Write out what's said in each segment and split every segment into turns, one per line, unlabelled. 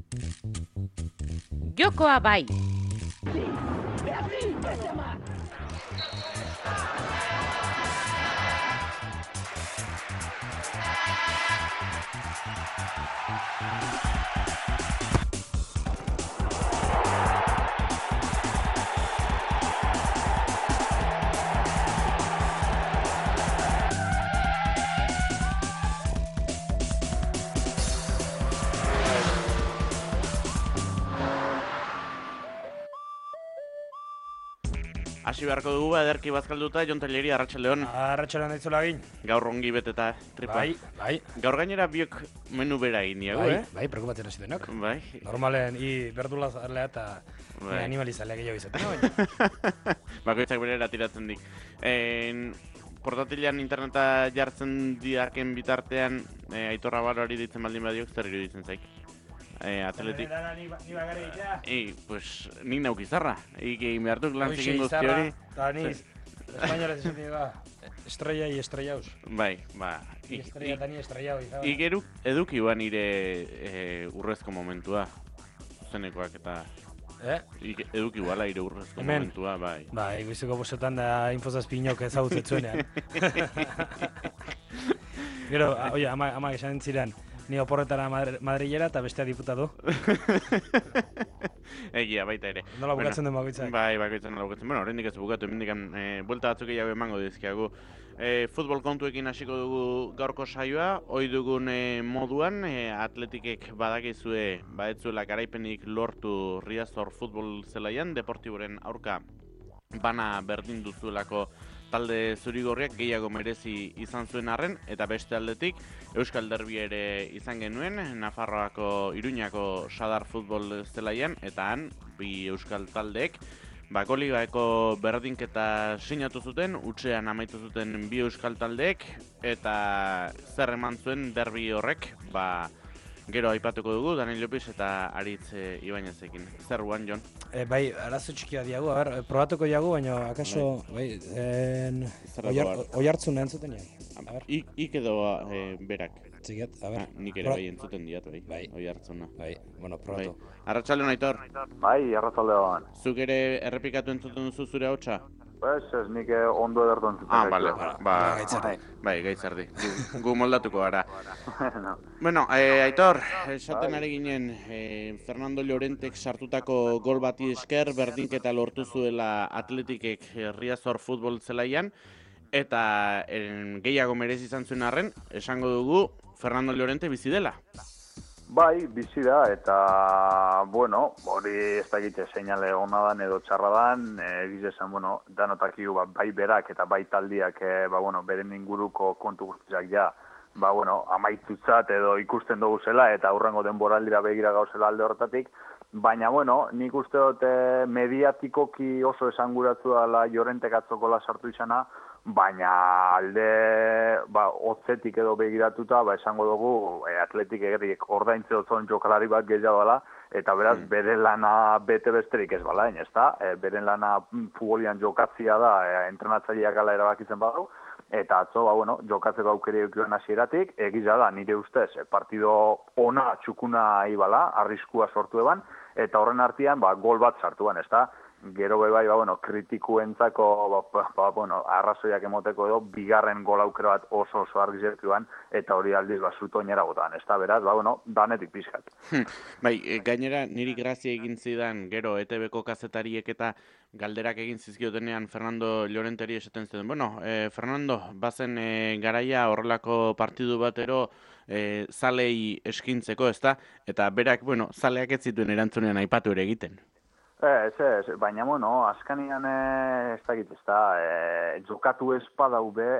Jokoa bai.
Hasi beharko dugu ederki bazkalduta, Jon Telleri, arratsaldeon.
Arratsaldeon aitzula egin.
Gaur ongi beteta tripa.
Bai.
Gaur gainera biok menu bera egin diago,
Bai, preocupatzen hasi denok.
Bai.
Normalen, berdula zalea eta animalizalea gehiago izaten, baina.
Bakoitzak berera tiratzen dik. Portatilean interneta jartzen diaken bitartean, Aitorra Barori ditzen baldin badiok, zer iruditzen zaik? Atletik.
Ni bagara egitea.
Pues nik nauk izarra. Egin behartuk lan zikin guzti hori.
Eta ni espainola esaten da, estrella y estrellaus.
Bai, ba.
Estrella eta ni estrellau izan.
Igeruk eduki ba nire urrezko momentua. Zuzenekoak eta... Eduki bala ire urrezko momentua, bai.
Bai, goizeko bosetan da infozazpinok ezagutzetzuenean. Gero, oie, ama esan ziren, ni oporretara madrilera eta bestea diputatu.
Egia, baita ere.
Nola bukatzen den bakoitzak?
Bai, bakoitzak nola bukatzen. Bueno, horrendik ez bukatu, emendikan buelta batzuk gehiago emango dizkiagu. Futbol kontuekin hasiko dugu gaurko saioa, ohi dugun moduan, Atletikek badakizue, baetzuela garaipenik lortu Riazor futbol zelaian, Deportiboren aurka bana berdin duzuelako talde zurigorriak gehiago merezi izan zuen arren, eta beste aldetik Euskal Derbi ere izan genuen, Nafarroako Iruñako Sadar futbol zelaian, eta han, bi Euskal taldeek, Koligaeko berdinketa sinatu zuten, utxean amaitu zuten bi Euskal taldeek, eta zer eman zuen derbi horrek, gero aipatuko dugu, Daniel Llopis eta Aritz Ibainezekin. Zer guan, Jon?
Bai, arazo txikia diagu, probatuko diagu, baina akaso, oihartzun entzuten diagu.
Ik edo berak.
Txiket,
nik ere bai entzuten diat, bai, oihartzuna.
Bai, bueno, probatu.
Arratsaldeon, Aitor.
Bai, arratsaldeon.
Zuk ere errepikatu entzuten duzu zure hautsa?
Ez nik ondo edertu entzuten.
Bale, bai, gaitzardi. Gu moldatuko gara. Bueno, Aitor, esaten ari ginen, Fernando Llorentek sartutako gol bati esker berdinketa lortu zuela Atletikek Riazor futbol zelaian, eta gehiago merezi izan zuen arren, esango dugu Fernando Llorente bizi dela.
Bai, bizi da, eta, bueno, hori ez da egite seinale ona dan edo txarra dan, egiz esan, bueno, danotakiu bai berak eta bai taldiak, beren inguruko kontu guztiak ja, amaitutzat edo ikusten dugu zela, eta aurrengo denboraldira begira gauzela alde horretatik, baina, bueno, nik uste dut mediatikoki oso esanguratu dela Llorentek atzokola sartu izana, baina alde hotzetik edo begiratuta esango dugu Atletik egeriek ordaintze otzon jokalari bat gehiago dela, eta beraz bere lana bete besterik ez bala, ezta? Beren lana futbolian jokatzia da, entrenatzaileak gala erabakitzen badu, eta atzo, jokatzeko aukeri eukioan hasieratik, egiza da, nire ustez, partido ona txukuna ibala, arriskua sortu eban, eta horren artean, gol bat sartuan, ezta? Gero bai, kritikuentzako, arrazoiak emoteko edo, bigarren gol aukera bat oso argi zertuan, eta hori aldiz zutoinera gotan, ez da, beraz, danetik pizkat.
Bai, gainera, niri grazia egin zidan, gero, ETB-ko kazetariek eta galderak egin zizkiotenean Fernando Llorenteri esaten zuten. Bueno, Fernando, bazen garaia horrelako partidu batero zalei eskintzeko, ez da, eta berak, zaleak ez zituen erantzunean aipatu ere egiten.
Ez, baina, azkanian ez da, jokatu espadau be,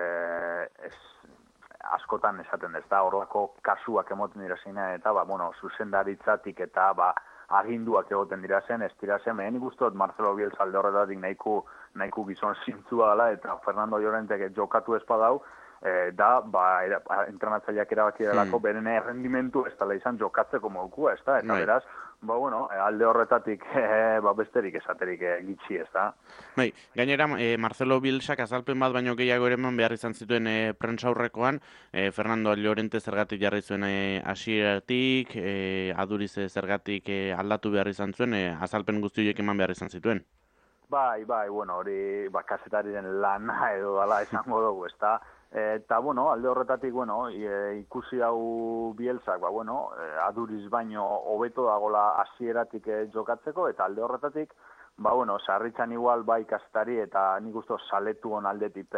askotan esaten ez da, horrelako kasuak emoten dira zeina, eta, zuzendaritzatik eta, aginduak egoten dira zen, ez dira zen, mehen ikustot Marcelo Bielsa alde horretatik nahiko gizon zintzua dela, eta Fernando Llorentek jokatu espadau, da, entrenatzaileak erabaki delako, beren errendimentu ez dela izan jokatzeko modukua, ez da? Eta beraz, alde horretatik besterik esaterik gitxi, ez da?
Bai, gainera, Marcelo Bielsak azalpen bat baino gehiago ere eman behar izan zituen prentsaurrekoan, Fernando Llorente zergatik jarri zuen hasieratik, Aduriz zergatik aldatu behar izan zuen, azalpen guzti horiek eman behar izan zituen.
Bai, hori kazetariren lana edo dala esango dugu, ez da? Eta, alde horretatik, ikusi hau Bielsak, Aduriz baino hobeto dagola hasieratik jokatzeko, eta alde horretatik, sarritzan igual bai kazetari eta nik uste saletu hon aldetik,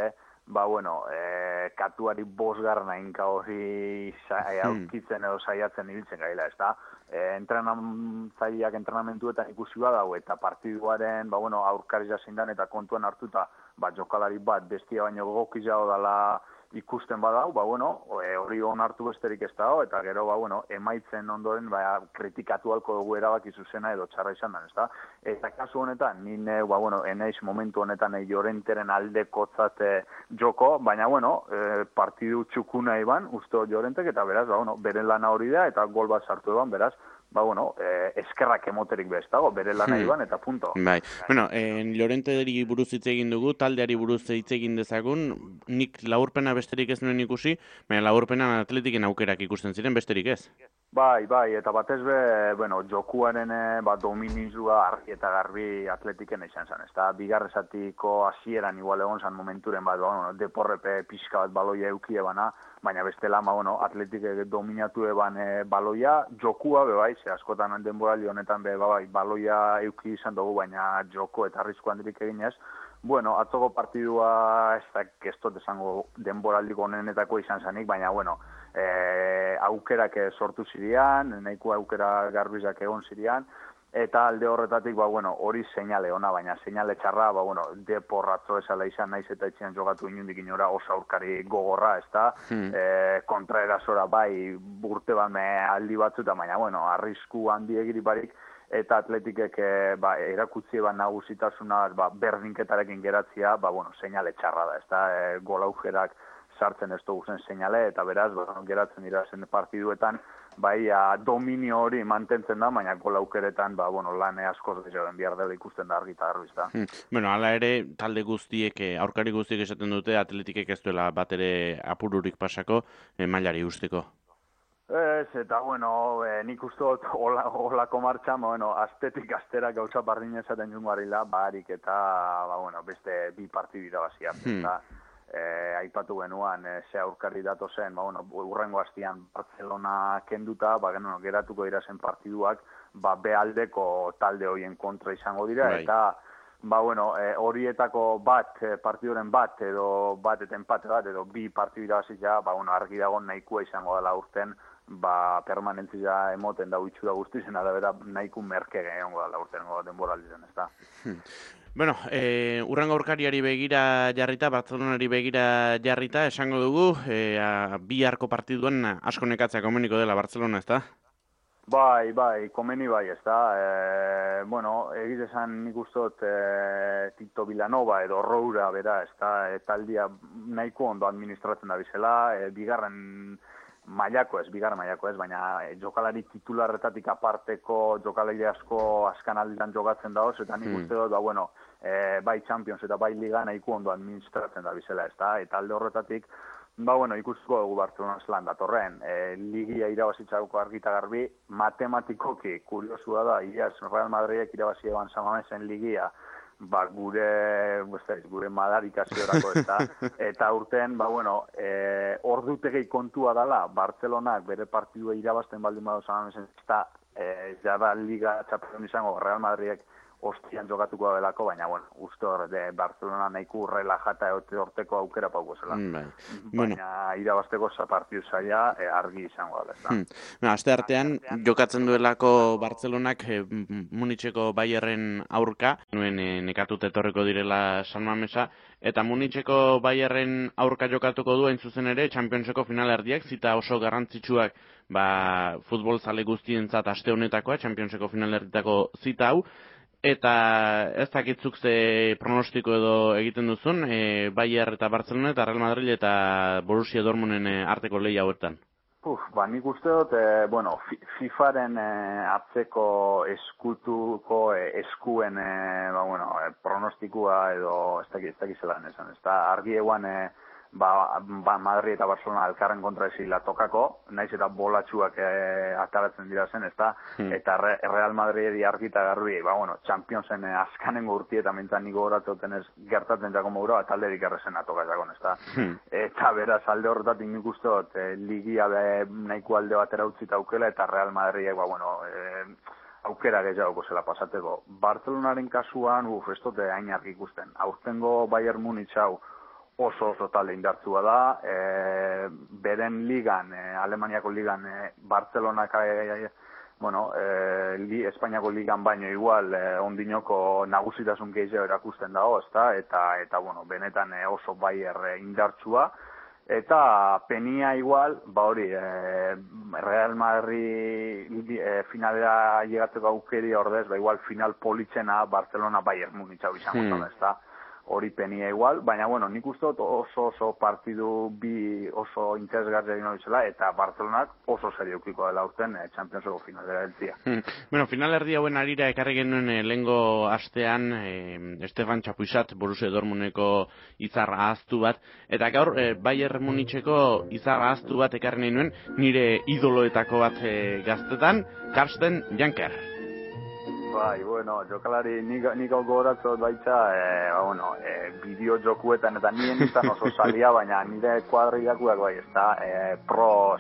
katuari bosgarna inka hori aurkitzen edo saiatzen ibiltzen gaila, ez da? Entrenamentzaileak entrenamentuetan ikusi badau eta partiduaren aurkaria zindan eta kontuan hartuta jokalari bat bestia baino gogokiago dela ikusten badau, hori onartu besterik ez dago, eta gero, emaitzen ondoren, kritikatu halko dugu erabaki zuzena edo txarra izan den, ez da? Eta kasu honetan, nire, enaiz momentu honetan Llorenteren aldekotzat joko, baina, partidu txukuna iban, uste Llorentek, eta beraz, bere lana hori da, eta gol bat sartu eban, beraz, eskerrak emoterik bez dago, bere lana iban, eta punto.
Bai, Llorenteri buruz hitz egin dugu, taldeari buruz hitz egin dezagun, nik laburpena besterik ez nuen ikusi, baina laburpenan Atletiken aukerak ikusten ziren besterik ez.
Bai, eta batez jokuaren dominizua argi eta garbi Atletiken izan zen, ez da, bigarrezatiko hasieran igual egon zen momenturen deporrepe pixka bat baloia eukie bana, baina bestela, Atletik dominatu eban baloia, jokua bai, ze askotan denboraldi honetan baloia euki izan dugu, baina joko eta arrisku handirik eginez. Atzoko partidua ez da kestot esango denboraldiko honenetako izan zanik, baina aukerak sortu zirian, nahiko aukera garbizak egon zirian, eta alde horretatik, hori seinale ona, baina seinale txarra, deporratzo esala izan naiz eta etxean jogatu inundik inora oso aurkari gogorra, ez da, kontraerasora bai urte bat aldi batzuta, baina, arrisku handi egiriparik, eta Atletikek erakutzi nagusitasuna berdinketarekin geratzia, seinale txarra da, ez da, gol aukerak sartzen ez dugu zen seinale, eta beraz, geratzen dira zen partiduetan, dominio hori mantentzen da, baina gol aukeretan, lan askoz gehiagoen behar dela ikusten da argi eta garbi, da.
Hala ere, talde guztiek, aurkari guztiek esaten dute, Atletikek ez duela bat ere apururik pasako, mailari usteko.
Ez, eta, nik uste dut holako martxan, astetik astera gauza bardin esaten jungo harila, barik eta, beste bi partidu irabazi hartzen, eta aipatu genuan, ze aurkari dato zen, urrengo hastian Barcelona kenduta, geratuko dira zen partiduak, bealdeko talde horien kontra izango dira, eta horietako bat, partiduren bat, edo bat eta empate bat, edo bi partidu irabazia, argi dago nahikoa izango dela urten, permanentzia emoten da itxura guztizen, arabera nahiko merke gehiago dela urten denboraldizen, ez da.
Urrengo aurkariari begira jarrita, Barcelonari begira jarrita, esango dugu, biharko partiduan asko nekatzea komeniko dela Barcelona, ez da?
Bai, komeni bai, ez da. Egiz esan nik ustot Tito Villanova edo Roura, bera, ez da, taldia nahiko ondo administratzen da bizela, bigarren mailako ez, baina jokalari titularretatik aparteko jokalari asko askan alditan jokatzen daoz, eta nik uste dut, bai Champions eta bai Liga nahiko ondo administratzen da bizela, ez da, eta alde horretatik, ikustuko dugu Barcelona zelan datorren, ligia irabazitzako argita garbi, matematikoki, kuriosua da, iaz Real Madridek irabazi eban San Mamesen ligia, gure madarikaziorako ez da, eta urten, ordutegi kontua dela, Barcelonak bere partidua irabazten baldin badu San Mamesen, ez da, jada liga txapelun izango Real Madridek ostian jokatuko delako, baina, uste Barcelona nahiko relajata horteko aukera pauko zela. Baina, irabazteko partidu zaila argi izango dela, ez
da. Aste artean, jokatzen duelako Barcelonak Munitzeko Bayerren aurka, nuen nekatut etorriko direla San Mamesa, eta Munitzeko Bayerren aurka jokatuko du, hain zuzen ere, Championseko finalerdiak, zita oso garrantzitsuak futbol zale guztientzat aste honetakoa, Championseko finalerdietako zita hau, Eta ez dakitzuk ze pronostiko edo egiten duzun, Bayern eta Barcelona eta Real Madrid eta Borussia Dortmunden arteko lehia hauetan.
Nik uste dut, FIFAren atzeko eskutuko eskuen pronostikua edo ez dakit zelan esan. Ez da, argi eguan Madrid eta Barcelona elkarren kontra ezila tokako, naiz eta bolatxuak ataratzen dira zen, ez da, eta Real Madrid argita garbi, Championsen azkanengo urtietan mentan niko horatzen ez gertatzen jako mauro, eta alderik errezen atokazakon, ez da. Eta beraz, alde horretatik nik uste dut, ligia nahiko alde batera utzita aukela, eta Real Madrid, aukera gehiagoko zela pasateko. Barcelonaren kasuan, ez dute hain argi ikusten. Aurtengo Bayern Munich hau, oso talde indartzua da, beren ligan, Alemaniako ligan, Barcelonak, Espainiako ligan baino igual, ondinoko nagusitasun gehiago erakusten dago, ezta, eta benetan oso Bayern indartzua, eta penia igual, Real Madrid finalera llegatzeko aukeri ordez, igual final politzena Barcelona Bayern Munich hau izango da, ezta. Hori penia igual, baina nik uste dut oso partidu bi oso interesgarria egin hori eta Barcelonak oso seriokiko dela urten Championseko finalera heltzia.
Final erdi hauen arira ekarri genuen lehengo astean Stefan Chapuisat, Borussia Dortmundeko izar ahaztu bat, eta gaur Bayern Municheko izar ahaztu bat ekarri nahi nuen nire idoloetako bat gaztetan, Karsten Janker.
Jokalari nik hau gogoratzot baitza, bideo jokuetan eta nien izan oso salia, baina nire kuadrilakuak ez da, pro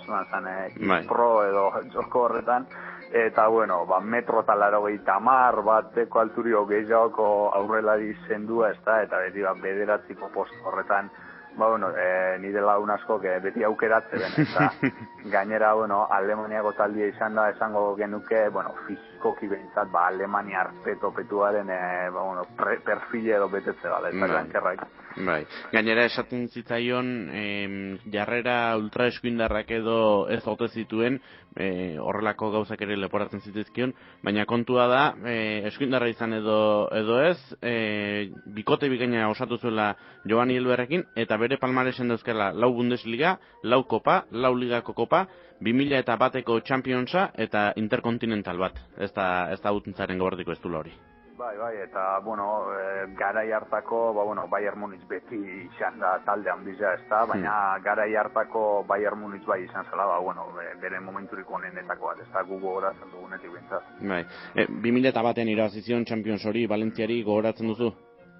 edo joko horretan, eta metro eta 80 bateko alturio gehiagoko aurrelari zendua, ez da, eta beti bederatziko post horretan, nire lagun asko beti aukeratze den, eta gainera, Alemaniako taldia izan da, esango genuke, fizikoki behintzat, Alemania arpetopetuaren, perfile edo betetze bala, eta gankerraik.
Gainera esaten zitzaion, jarrera ultraeskuindarrak edo ez ote zituen, horrelako gauzak ere leporatzen zitezkion, baina kontua da, eskuindarra izan edo ez, bikote bikaina osatu zuela Giovanni Elberrekin, eta bere palmaresen dauzkela 4 Bundesliga, 4 Kopa, 4 Ligako Kopa, 2001eko Championsa eta Interkontinental bat. Ez da utuntzaren goberdiko ez dula hori.
Eta, garai hartako, Bayern Munich beti izan da talde handizia ez da, baina garai hartako Bayern Munich bai izan zela, bere momenturiko honenetako bat, ez da gu gogoratzen dugunetik bintzat.
2001an irabazizion Champions hori, Valentziari gogoratzen duzu?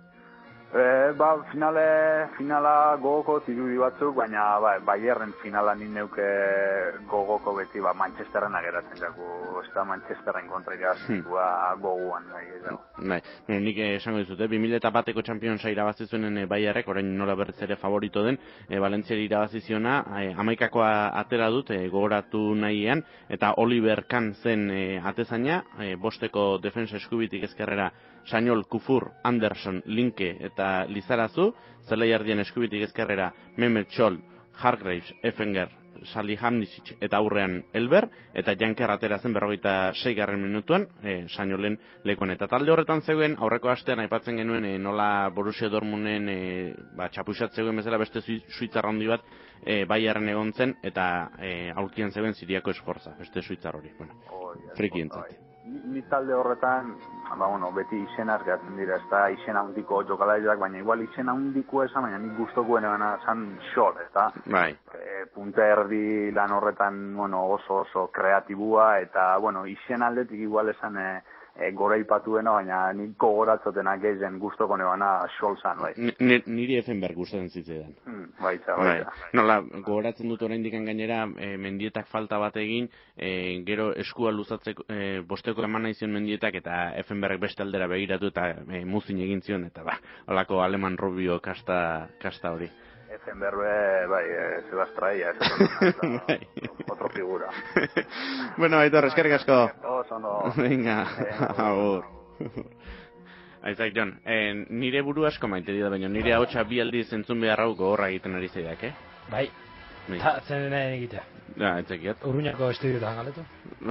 Finala gogoko tirudi batzuk, baina Bayern finala neuke gogoko beti Manchesterren ageratzen jaku, ez da Manchesterren kontra irazikua goguan.
Nik esango dizut, 2001eko Championsa irabazizuenen Bayerrek, orain nola berriz ere favorito den, Valentziari irabaziziona, 11koa atera dut, gogoratu nahian, eta Oliver Kahn zen atezaina, 5eko defensa eskubitik ezkerrera Sañol, Kufur, Anderson, Linke eta Lizarazu, Zelaiardien eskubitik ezkerrera Mehmet Scholl, Hargreaves, Effenger, Salihamidzic eta aurrean Elber, eta Janker atera zen 46. minutuan, Sañolen lekuan. Eta talde horretan zegoen, aurreko astean aipatzen genuen nola Borussia Dortmunden Chapuisat zegoen bezala beste suitzar handi bat Bayern egon zen, eta aurkian zegoen Siriako Esforza, beste suitzar hori. Frikientzat.
Ni talde horretan, beti izenaz gehatzen dira, ez da izen handiko jokalariak, baina igual izen handiko esan, baina nik guztokuen esan Scholl, ez da? Punta erdi lan horretan oso kreatibua, eta izen aldetik igual esan goraipatuena, baina nik gogoratzotenak ezen guztoko nebana Scholl zan, bai.
Niri Effenberg gustatzen zitzaidan.
Baita.
Nola, gogoratzen dut oraindik gainera, mendietak falta bat egin, gero eskua luzatzeko, bosteko eman nahi zion mendietak, eta Effenberg beste aldera begiratu eta muzin egin zion, eta holako aleman rubio kasta hori.
Effenberg, Sebastraia, otro figura.
Aitor, eskerrik asko.
Oso.
Venga, agur. Aizak, Jon, nire buru asko maite dira, baina nire ahotsa bi aldiz entzun behar hau gogorra egiten ari zeidak,
Bai, zen nahi egitea.
Entzekiat.
Urruñako estudioetan galetu.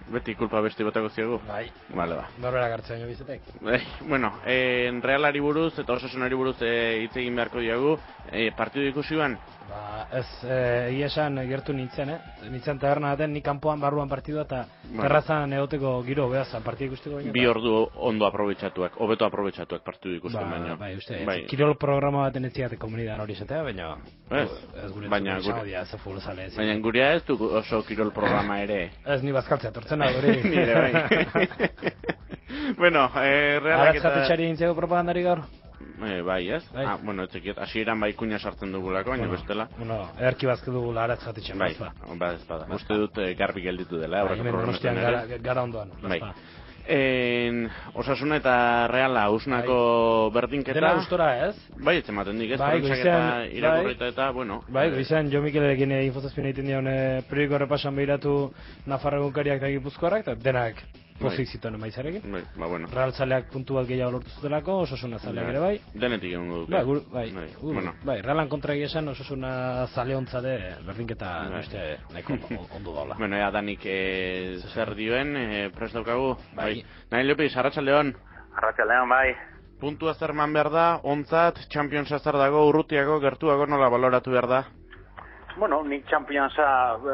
Beti kulpa beste botako ziagu?
Bai.
Vale, ba.
Norbera gartzen jo bizetek.
Bueno, Realari buruz eta Osasunari buruz hitz egin beharko diagu. Partidu ikusi ban?
Ba, ez, egia esan gertu nintzen, Nintzen taberna baten, ni kanpoan barruan partidua eta terrazan egoteko giro behazan partidu ikusteko baino.
Bi ordu ondo aprobetxatuak, hobeto aprobetxatuak partidu ikusten baino.
Bai, uste, kirol programa baten ez ziate komunidan hori izatea, baina
ez
gure
baina gurea ez du oso kirol programa ere.
Ez ni bazkaltzea, tortzen da hori.
Nire bai. Bueno, Realak eta...
Aratzatetxari egin propagandari gaur?
Bai, ez? Bai. Bueno, etzekiet, hasieran bai kuña sartzen dugulako, baina bestela.
Bueno, erki bazke dugula aratzatetxan.
Bai, ez bada. Uste dut garbi gelditu dela, aurreko programetan ere.
Gara ondoan.
Bai. Osasuna eta Reala usnako berdinketa.
Dena gustora, ez?
Bai, etzematen dik, ez? Prentzak eta irakurrita eta, bueno.
Bai, goizan, Jo Mikelerekin infozazpien egiten dion periodiko repasan behiratu Nafarro egunkariak eta Gipuzkoarrak, eta denak pozik zituen emaizarekin.
Ba, bueno.
Real zaleak puntu bat gehiago lortu zutelako, Osasuna zaleak ere bai.
Denetik egon duke.
Bai, Realan kontra esan Osasuna zaleontzade berdinketa beste nahiko ondo daula.
Bueno, ea danik zer dioen, prest daukagu. Bai. Nahi Leopiz, Arratsaldeon.
Arratsaldeon, bai.
Puntua zer man behar da, ontzat, Championsa zer dago, urrutiago, gertuago, nola baloratu behar da?
Bueno, nik Championsa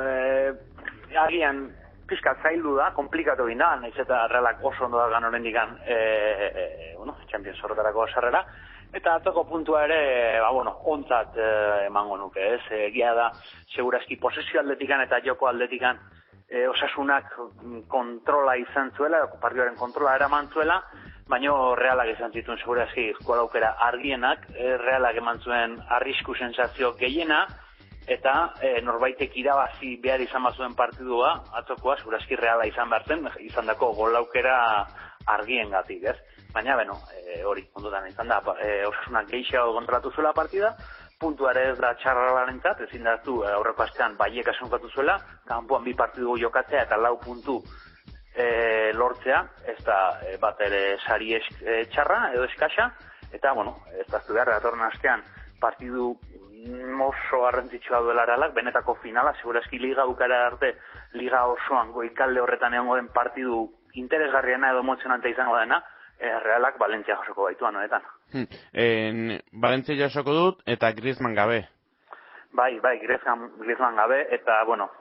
agian pizkat zaildu da, komplikatu egin da, nahiz eta Realak oso ondo da ganoren digan Champions horretarako sarrera, eta atzoko puntua ere, ontzat emango nuke, ez? Egia da, segurazki posesio aldetikan eta joko aldetikan Osasunak kontrola izan zuela, partidaren kontrola eraman zuela, baina Realak izan zituen segurazki aukera argienak, Realak eman zuen arrisku sensazio gehiena, eta norbaitek irabazi behar izan bazuen partidua, atzokoa, segurazki Reala izan behartzen, izan dako golaukera argien gatik, ez? Baina, hori, ondotan izan da, Osasunak gehiago kontrolatu zuela partida, puntuare ez da txarrarentzat, ezin datu aurreko astean Baiek asunkatu zuela, kanpoan 2 partidu jokatzea eta 4 puntu lortzea, ez da bat ere sari txarra edo eskasa, eta, ez da zugar, datorren astean partidu oso garrantzitsua duela Realak, benetako finala, segurazki liga bukara arte, liga osoan goikalde horretan egongo den partidu interesgarriena edo emozionante izango dena, Realak Valentzia jasoko baituan honetan.
Valentzia jasoko dut eta Griezmann gabe.
Bai, Griezmann gabe, eta,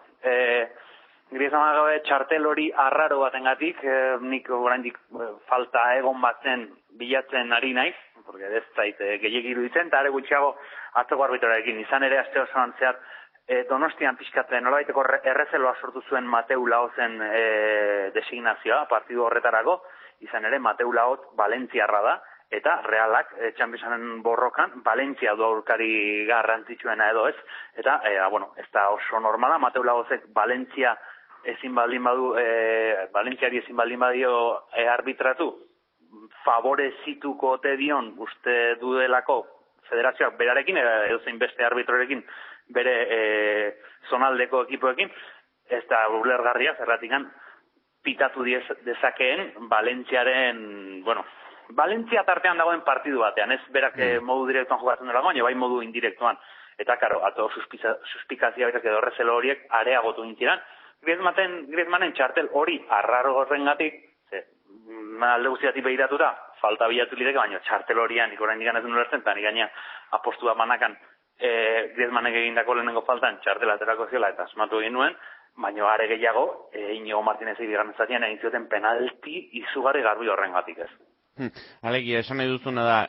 Griezmann gabe txartel hori arraro batengatik, nik oraindik falta egon batzen bilatzen ari naiz, porque ez zait gehiegi iruditzen, eta are gutxiago atzoko arbitroarekin. Izan ere aste osoan zehar Donostian pixkatzen nolabaiteko errezeloa sortu zuen Mateu Laozen designazioa partidu horretarako, izan ere Mateu Laoz Valentziarra da, eta Realak Championsen borrokan Valentzia du aurkari garrantzitsuena edo ez, eta ez da oso normala, Mateu Laozek Valentzia ezin baldin badu, Valentziari ezin baldin badio arbitratu, favorezituko ote dion uste dudelako federazioak berarekin, edo zein beste arbitrorekin bere zonaldeko ekipoekin, ez da ulergarria zerratikan pitatu dezakeen Valentziaren, Valentzia tartean dagoen partidu batean, ez berak modu direktuan jokatzen dela baina bai modu indirektuan, eta karo, ato suspikazia berak edo errezelo horiek areagotu intziran. Griezmannen txartel hori arraro horrengatik, alde guztiatik behiratuta, falta bilatu lideke, baina txartel horian ikorain digan ez ulertzen, eta nik gaina apostu bat manakan Griezmannek egindako lehenengo faltan txartela aterako ziola eta asmatu egin nuen, baina are gehiago, Inigo Martinezek bigarren zatian egin zioten penalti izugarri garbi horrengatik ez.
Alegia, esan nahi duzuna da,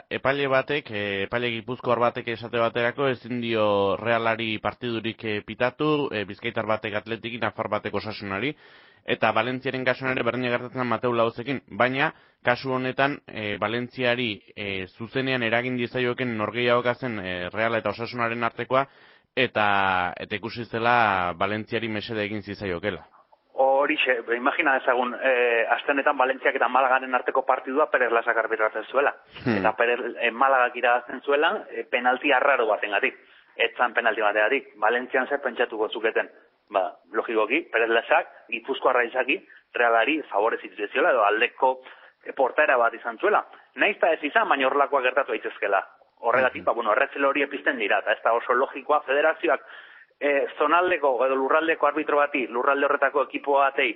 epaile gipuzkoar batek esate baterako ezin dio Realari partidurik pitatu, Bizkaitar batek Atletiki, Nafar batek Osasunari, eta Valentziaren kasuan ere berdina gertatzen Mateu Laozekin, baina kasu honetan Valentziari zuzenean eragin diezaioken norgehiagoka zen Reala eta Osasunaren artekoa, eta ikusi zela Valentziari mesede egin zizaiokela.
Horixe, imagina ezagun, astenetan Valentziak eta Malagaren arteko partidua Perez Lasak arbitratzen zuela. Eta Perez Malagak irabazten zuela penalti arraro batengatik. Etzan penalti bategatik. Valentzian zer pentsatuko zuketen. Logikoki, Perez Lasak, Gipuzkoarra izaki, Realari favorezitu ziola, edo aldeko portaera bat izan zuela. Naizta ez izan, baina horrelakoa gertatu daitezkela. Horregatik, erretzelo hori epizten dira, eta ez da oso logikoa federazioak zonaldeko edo lurraldeko arbitro bati, lurralde horretako ekipo batei,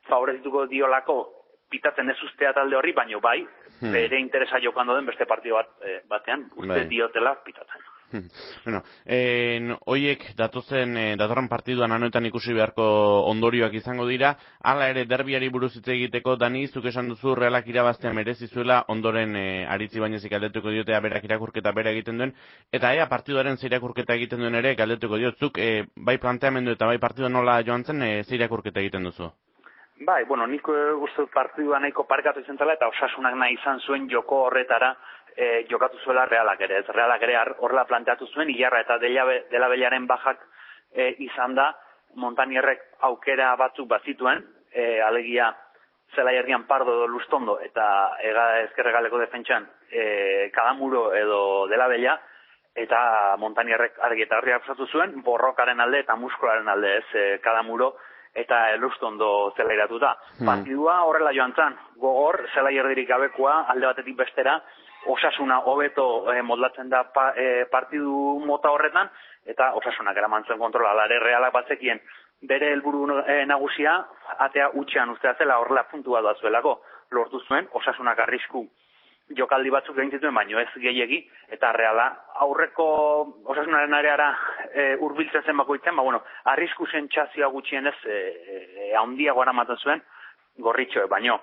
favorezituko diolako pitatzen ez ustea talde horri, baino bai, bere interesa jokando den beste partido batean, uste diotela pitatzen.
Bueno, hoiek datorren partiduan anoetan ikusi beharko ondorioak izango dira, hala ere derbiari buruz hitz egiteko, Dani, zuk esan duzu Realak irabaztea merezi zuela, ondoren Aritzi Bañezik galdetuko diote berak irakurketa bera egiten duen, eta ea partiduaren ze irakurketa egiten duen ere galdetuko diot, zuk bai planteamendu eta bai partidua nola joan zen, ze irakurketa egiten duzu?
Bai, bueno, nik guztu partidua nahiko parkatu izan zela, eta Osasunak nahi izan zuen joko horretara jokatu zuela Realak ere. Ez Realak ere horrela planteatu zuen, Ilarra eta Dela Bellaren bajak izan da, Montanierrek aukera batzuk bazituen, alegia Zelai Erdian Pardo edo Lustondo, eta ezkerregaleko defentsan Kadamuro edo Dela Bella, eta Montanierrek argi eta garbi akusatu zuen, borrokaren alde eta muskularen alde, ez Kadamuro eta Lustondo zelairatuta. Partidua horrela joan zan, gogor, Zelai Erdirik gabekoa, alde batetik bestera, Osasuna hobeto modlatzen da partidu mota horretan, eta Osasunak eraman zuen kontrola, alare Realak batzekien bere helburu nagusia, atea utxean ustea zela, horrela puntua da zuelako, lortu zuen, Osasunak arrisku jokaldi batzuk egin zituen, baino ez gehiegi, eta Reala aurreko Osasunaren areara hurbiltzen zen bakoitzen, arrisku sentsazioa gutxienez handiago eramaten zuen Gorritxoek, baino.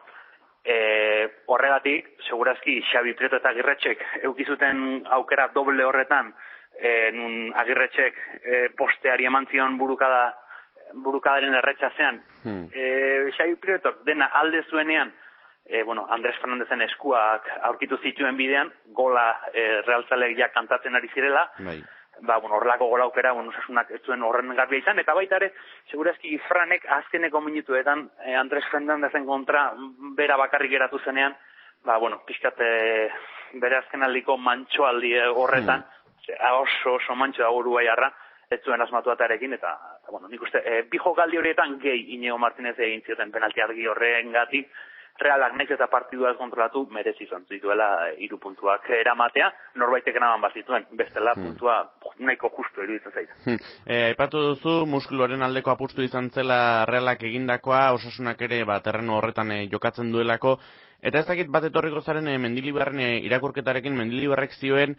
Horregatik, segurazki Xabi Prieto eta Agirretxek eukizuten aukera doble horretan, nun Agirretxek posteari eman zion burukadaren erretxazean. Xabi Prietok dena alde zuenean, Andres Fernandezen eskuak aurkitu zituen bidean, gola realtzaleek ja kantatzen ari zirela, horrelako gola aukera, Osasunak ez zuen horren garbia izan, eta baita ere, segurazki Franek azkeneko minutuetan Andres Fernandezen kontra bera bakarrik geratu zenean, pixkat bere azkenaldiko mantxoaldi horretan, oso mantxo da Uruguaiarra, ez zuen asmatuatarekin, eta nik uste, bi jokaldi horietan gehi Iñigo Martínez egin zioten penalti argi horrengatik, Realak nahiz eta partidua kontrolatu merezi izan zituela 3 puntuak eramatea, norbaitek eraman bazituen, bestela puntua nahiko justu iruditzen zait.
Aipatu duzu, muskuloaren aldeko apustu izan zela Realak egindakoa, Osasunak ere terreno horretan jokatzen duelako, eta ez dakit bat etorriko zaren Mendilibarren irakurketarekin, Mendilibarrek zioen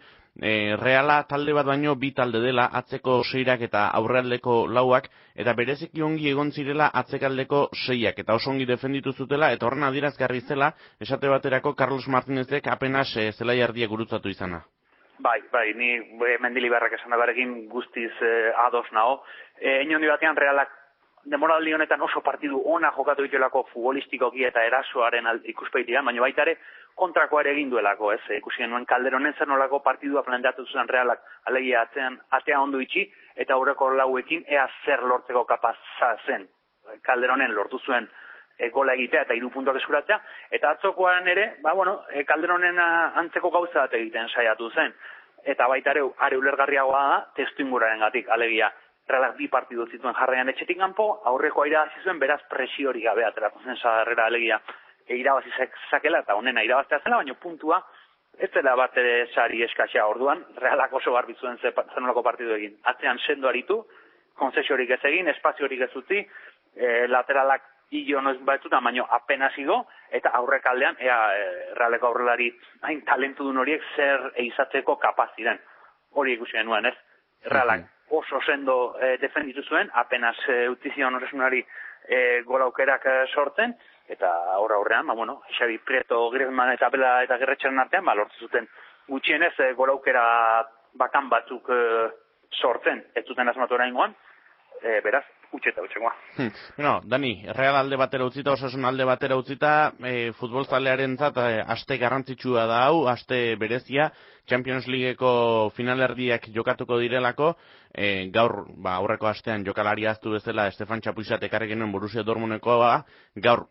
Reala talde bat baino 2 talde dela, atzeko 6ak eta aurrealdeko 4ak, eta bereziki ongi egon zirela atzekaldeko 6ak, eta oso ongi defenditu zutela, eta horren adierazgarri zela, esate baterako Carlos Martínezek apenas Zelai Erdia gurutzatu izana.
Bai, ni Mendilibarrak esan dabarekin guztiz ados nao. Inondi batean Realak demoraldi honetan oso partidu ona jokatu dituelako futbolistikoki eta erasoaren ikuspegitian, baina baita ere kontrakoa ere egin duelako, ez? Ikusi genuen Calderonen zer nolako partidua planteatu zuen Realak, alegia atea ondo itxi, eta aurreko lauekin ea zer lortzeko kapaza zen. Calderonen lortu zuen gola egitea eta 3 puntuak eskuratzea, eta atzokoan ere, Calderonen antzeko gauza bat egiten saiatu zen. Eta baita ere, are ulergarriagoa da, testu ingurarengatik, alegia. Realak 2 partidu zituen jarraian etxetik kanpo, aurreko irabazi zuen, beraz presiori gabe aterako zen Sagarrera, alegia irabazi zakela eta honena irabaztea zela, baina puntua ez dela bat ere sari eskaxea orduan, Realak oso garbi zuen zenolako partidu egin. Atzean sendo aritu, konzesiorik ez egin, espaziorik ez utzi, lateralak hilo noiz batzuta, baina apenas igo, eta aurrekaldean, Realeko aurrelari hain talentudun horiek zer eizatzeko kapaz ziren. Hori ikusi genuen, ez? Realak oso sendo defenditu zuen, apenas utzi zion Osasunari gol aukerak sortzen, eta aurrean, Xabi Prieto, Griezmann eta Bela eta Gerretxaren artean, lortu zuten gutxienez gol aukera bakan batzuk sortzen, ez zuten asmatu oraingoan, beraz, utxeta utxekoa.
Dani, Real alde batera utzita, Osasun alde batera utzita, futbol zalearentzat aste garrantzitsua da hau, aste berezia, Champions Leagueko finalerdiak jokatuko direlako, gaur, aurreko astean jokalari ahaztu bezala Stefan Txapuixat ekarri genuen Borussia Dortmundekoa, gaur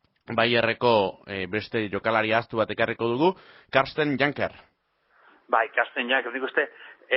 Bayerreko beste jokalari ahaztu bat ekarriko dugu, Karsten Janker.
Bai, Karsten Janker, nik uste,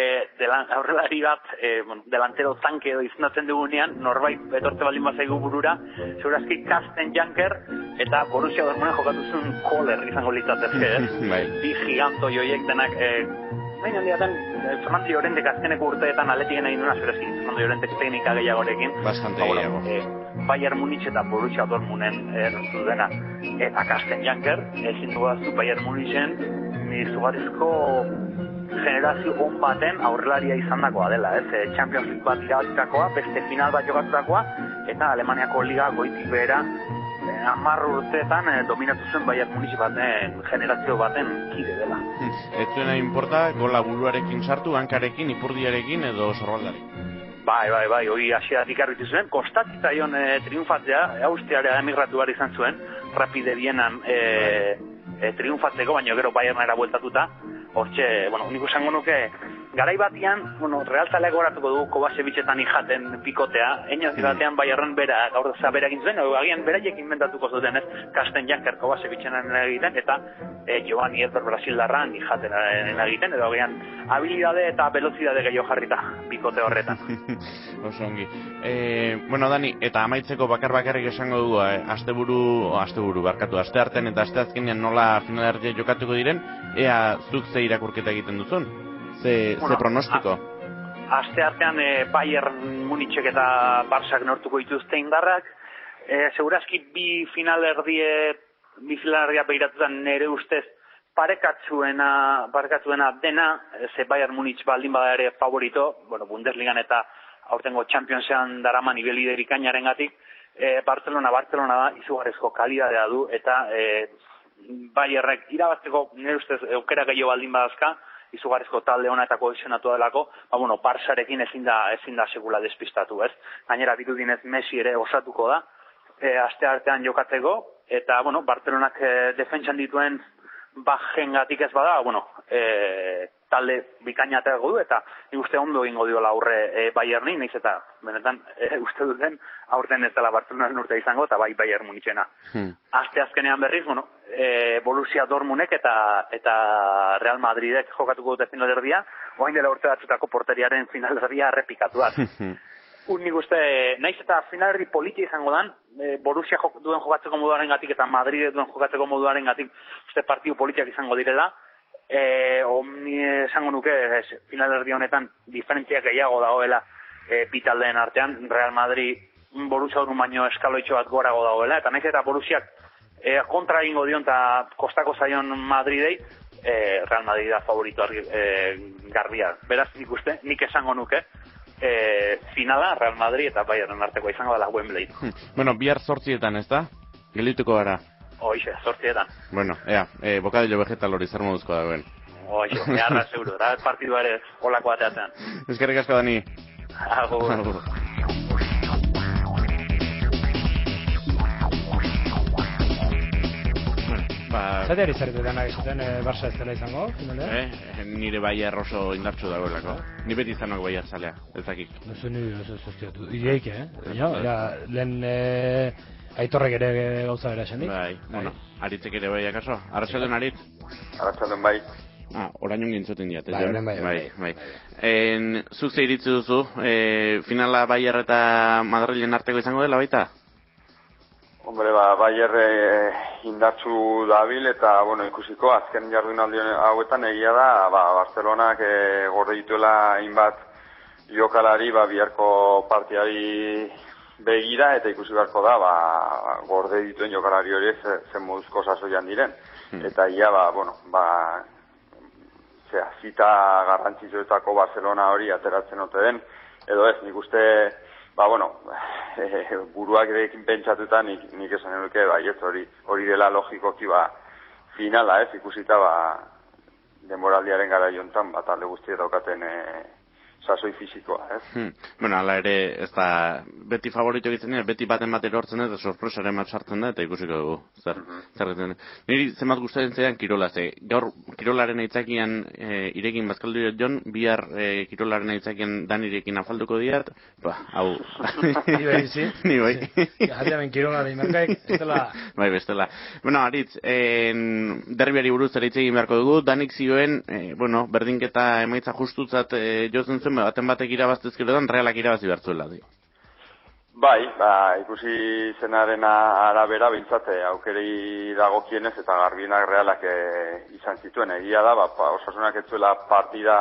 aurrelari bat, delantero tanke edo izendatzen dugunean, norbait betortze baldin bazaigu burura, segurazki Karsten Janker eta Borussia Dortmunden jokatu zuen Kohler izango litzatezke, bi giganto joiek denak, baina handiaten, Fernando Llorentek azkeneko urteetan atletik egin duena, segurazki Fernando Llorentek teknika gehiagorekin.
Bastante gehiago.
Bayern Munich eta Borussia Dortmunden erratu dena. Eta Carsten Janker, ezin dugu Bayern Munichen izugarrizko generazio on baten aurrelaria izandakoa dela, ez? Champions League bat irabazitakoa, beste final bat jokatutakoa, eta Alemaniako liga goitik behera 10 urteetan dominatu zuen Bayern Munich baten generazio baten kide dela.
Ez zuena inporta, gola buruarekin sartu, hankarekin, ipurdiarekin edo sorbaldarekin.
Bai, hori hasieratik argitu zuen, kostatzaion triunfatzea, Austriara emigratu behar izan zuen, Rapide Vienan triunfatzeko, baina gero Bayernera bueltatuta, hortxe, nik esango nuke, garai batian, realzaleak goratuko du Kovačevićetan ijaten pikotea, enoz batean Bayern bera, gaur zabera egin zuen, agian beraiek inventatuko zuten, ez? Carsten Janker Kovačevićenan egiten, eta Giovanni Elber Brasildarran ijaten egiten, edo agian habilidade eta velozidade gehiago jarrita pikote horretan.
Oso ongi. Dani, eta amaitzeko bakarrik esango dugu, asteartean eta asteazkenean nola finalerdia jokatuko diren, ea zuk ze irakurketa egiten duzun? Ze pronostiko?
Asteartean Bayern Munichek eta Barsak nortuko dituzte indarrak. Segurazki bi finalerdia behiratutan nire ustez parekatzuena dena, ze Bayern Munich baldin bada ere favorito, Bundesligan eta aurtengo Championsean daraman ibeli ikainaren gatik, Barcelona da izugarrizko kalidadea du, eta Bayernek irabazteko nire ustez aukera gehiago baldin badazka, izugarrizko talde ona eta kohesionatu delako, Barsarekin ezin da sekula despistatu, ez? Gainera dirudinez Messi ere osatuko da, asteartean jokatzeko, eta Barcelonak defentsan dituen bajengatik ez bada, talde bikainateago du, eta uste ondo egingo diola aurre Bayerni, nahiz eta benetan uste duten aurten ez dela Barcelonaren urtea izango, eta bai Bayern Munichena. Asteazkenean berriz, Borussia Dortmundek eta Real Madridek jokatuko dute finalerdia, orain dela urte batzutako porteriaren finalerdia errepikatuak. Nik uste, nahiz eta finalerdi politia izango dan, Borussia duen jokatzeko moduaren gatik eta Madrid duen jokatzeko moduaren gatik uste partidu politiak izango direla, esango nuke finalerdi honetan diferentziak gehiago dagoela bitaldeen artean, Real Madrid Borussia Dortmund baino eskaloitxo bat gorago dagoela, eta nahiz eta Borussiak kontra egingo dion eta kostako zaion Madridei, Real Madrid da favorito garbia. Beraz, nik esango nuke, finala Real Madrid eta Bayern arteko izango dela Wembley.
Bihar 8:00 ez da? Geldituko gara.
Hoxe, 8:00.
Bokadillo vegetal hori zer moduzko dagoen.
Hoxe, beharra seguro, da partidua ere olako bateatzen.
Eskerrik asko, Dani.
Agur.
Zateari zarete denak izuten Barça ez dela izango, finalea?
Nire Bayern oso indartsu dagoelako. Ni beti izanok Bayern zalea, ez dakik.
Ez ideik, lehen Aitorrek ere gauza bera esan dit?
Bai, Aritzek ere bai akaso? Arratsaldeon Aritz?
Arratsaldeon bai.
Orain gintzuten diat, ez?
Bai.
Zuk ze iritzi duzu, finala Bayern eta Madrilen arteko izango dela baita?
Hombre, Bayern indartsu dabil eta, ikusiko, azken jardunaldi hauetan egia da, Barcelonak gorde dituela hainbat jokalari, biharko partiari begira, eta ikusi beharko da, gorde dituen jokalari horiek zen moduzko sasoian diren. Eta ia, zita garrantzitsuetako Barcelona hori ateratzen ote den, edo ez, nik uste, buruak erekin pentsatuta nik esan nuke, hori dela logikoki, finala, ez, ikusita, denboraldiaren gara jontan, talde guztiek daukaten sasoi fisikoa, ez?
Hala ere, ez da, beti favorito egiten dira, beti baten batera hortzen da, eta sorpresaren bat sartzen da, eta ikusiko dugu, zer egiten. Niri zenbat gustatzen zaidan kirola, gaur kirolaren aitzakian irekin bazkaldu dut jon, bihar kirolaren aitzakian Danirekin afalduko diat, hau...
Ni bai, zi?
Ni bai.
Jatiamen kirolaren merkaik, ez dela...
Bai, bestela. Aritz, derbiari buruz ere egin beharko dugu, Danik zioen, berdinketa emaitza justutzat jozen zuen, baten batek irabaztezkerotan, Realak irabazi behartzuela, dio.
Bai, ikusi zenaren arabera bintzat aukerei dagokienez eta garbienak Realak izan zituen. Egia da, Osasunak ez zuela partida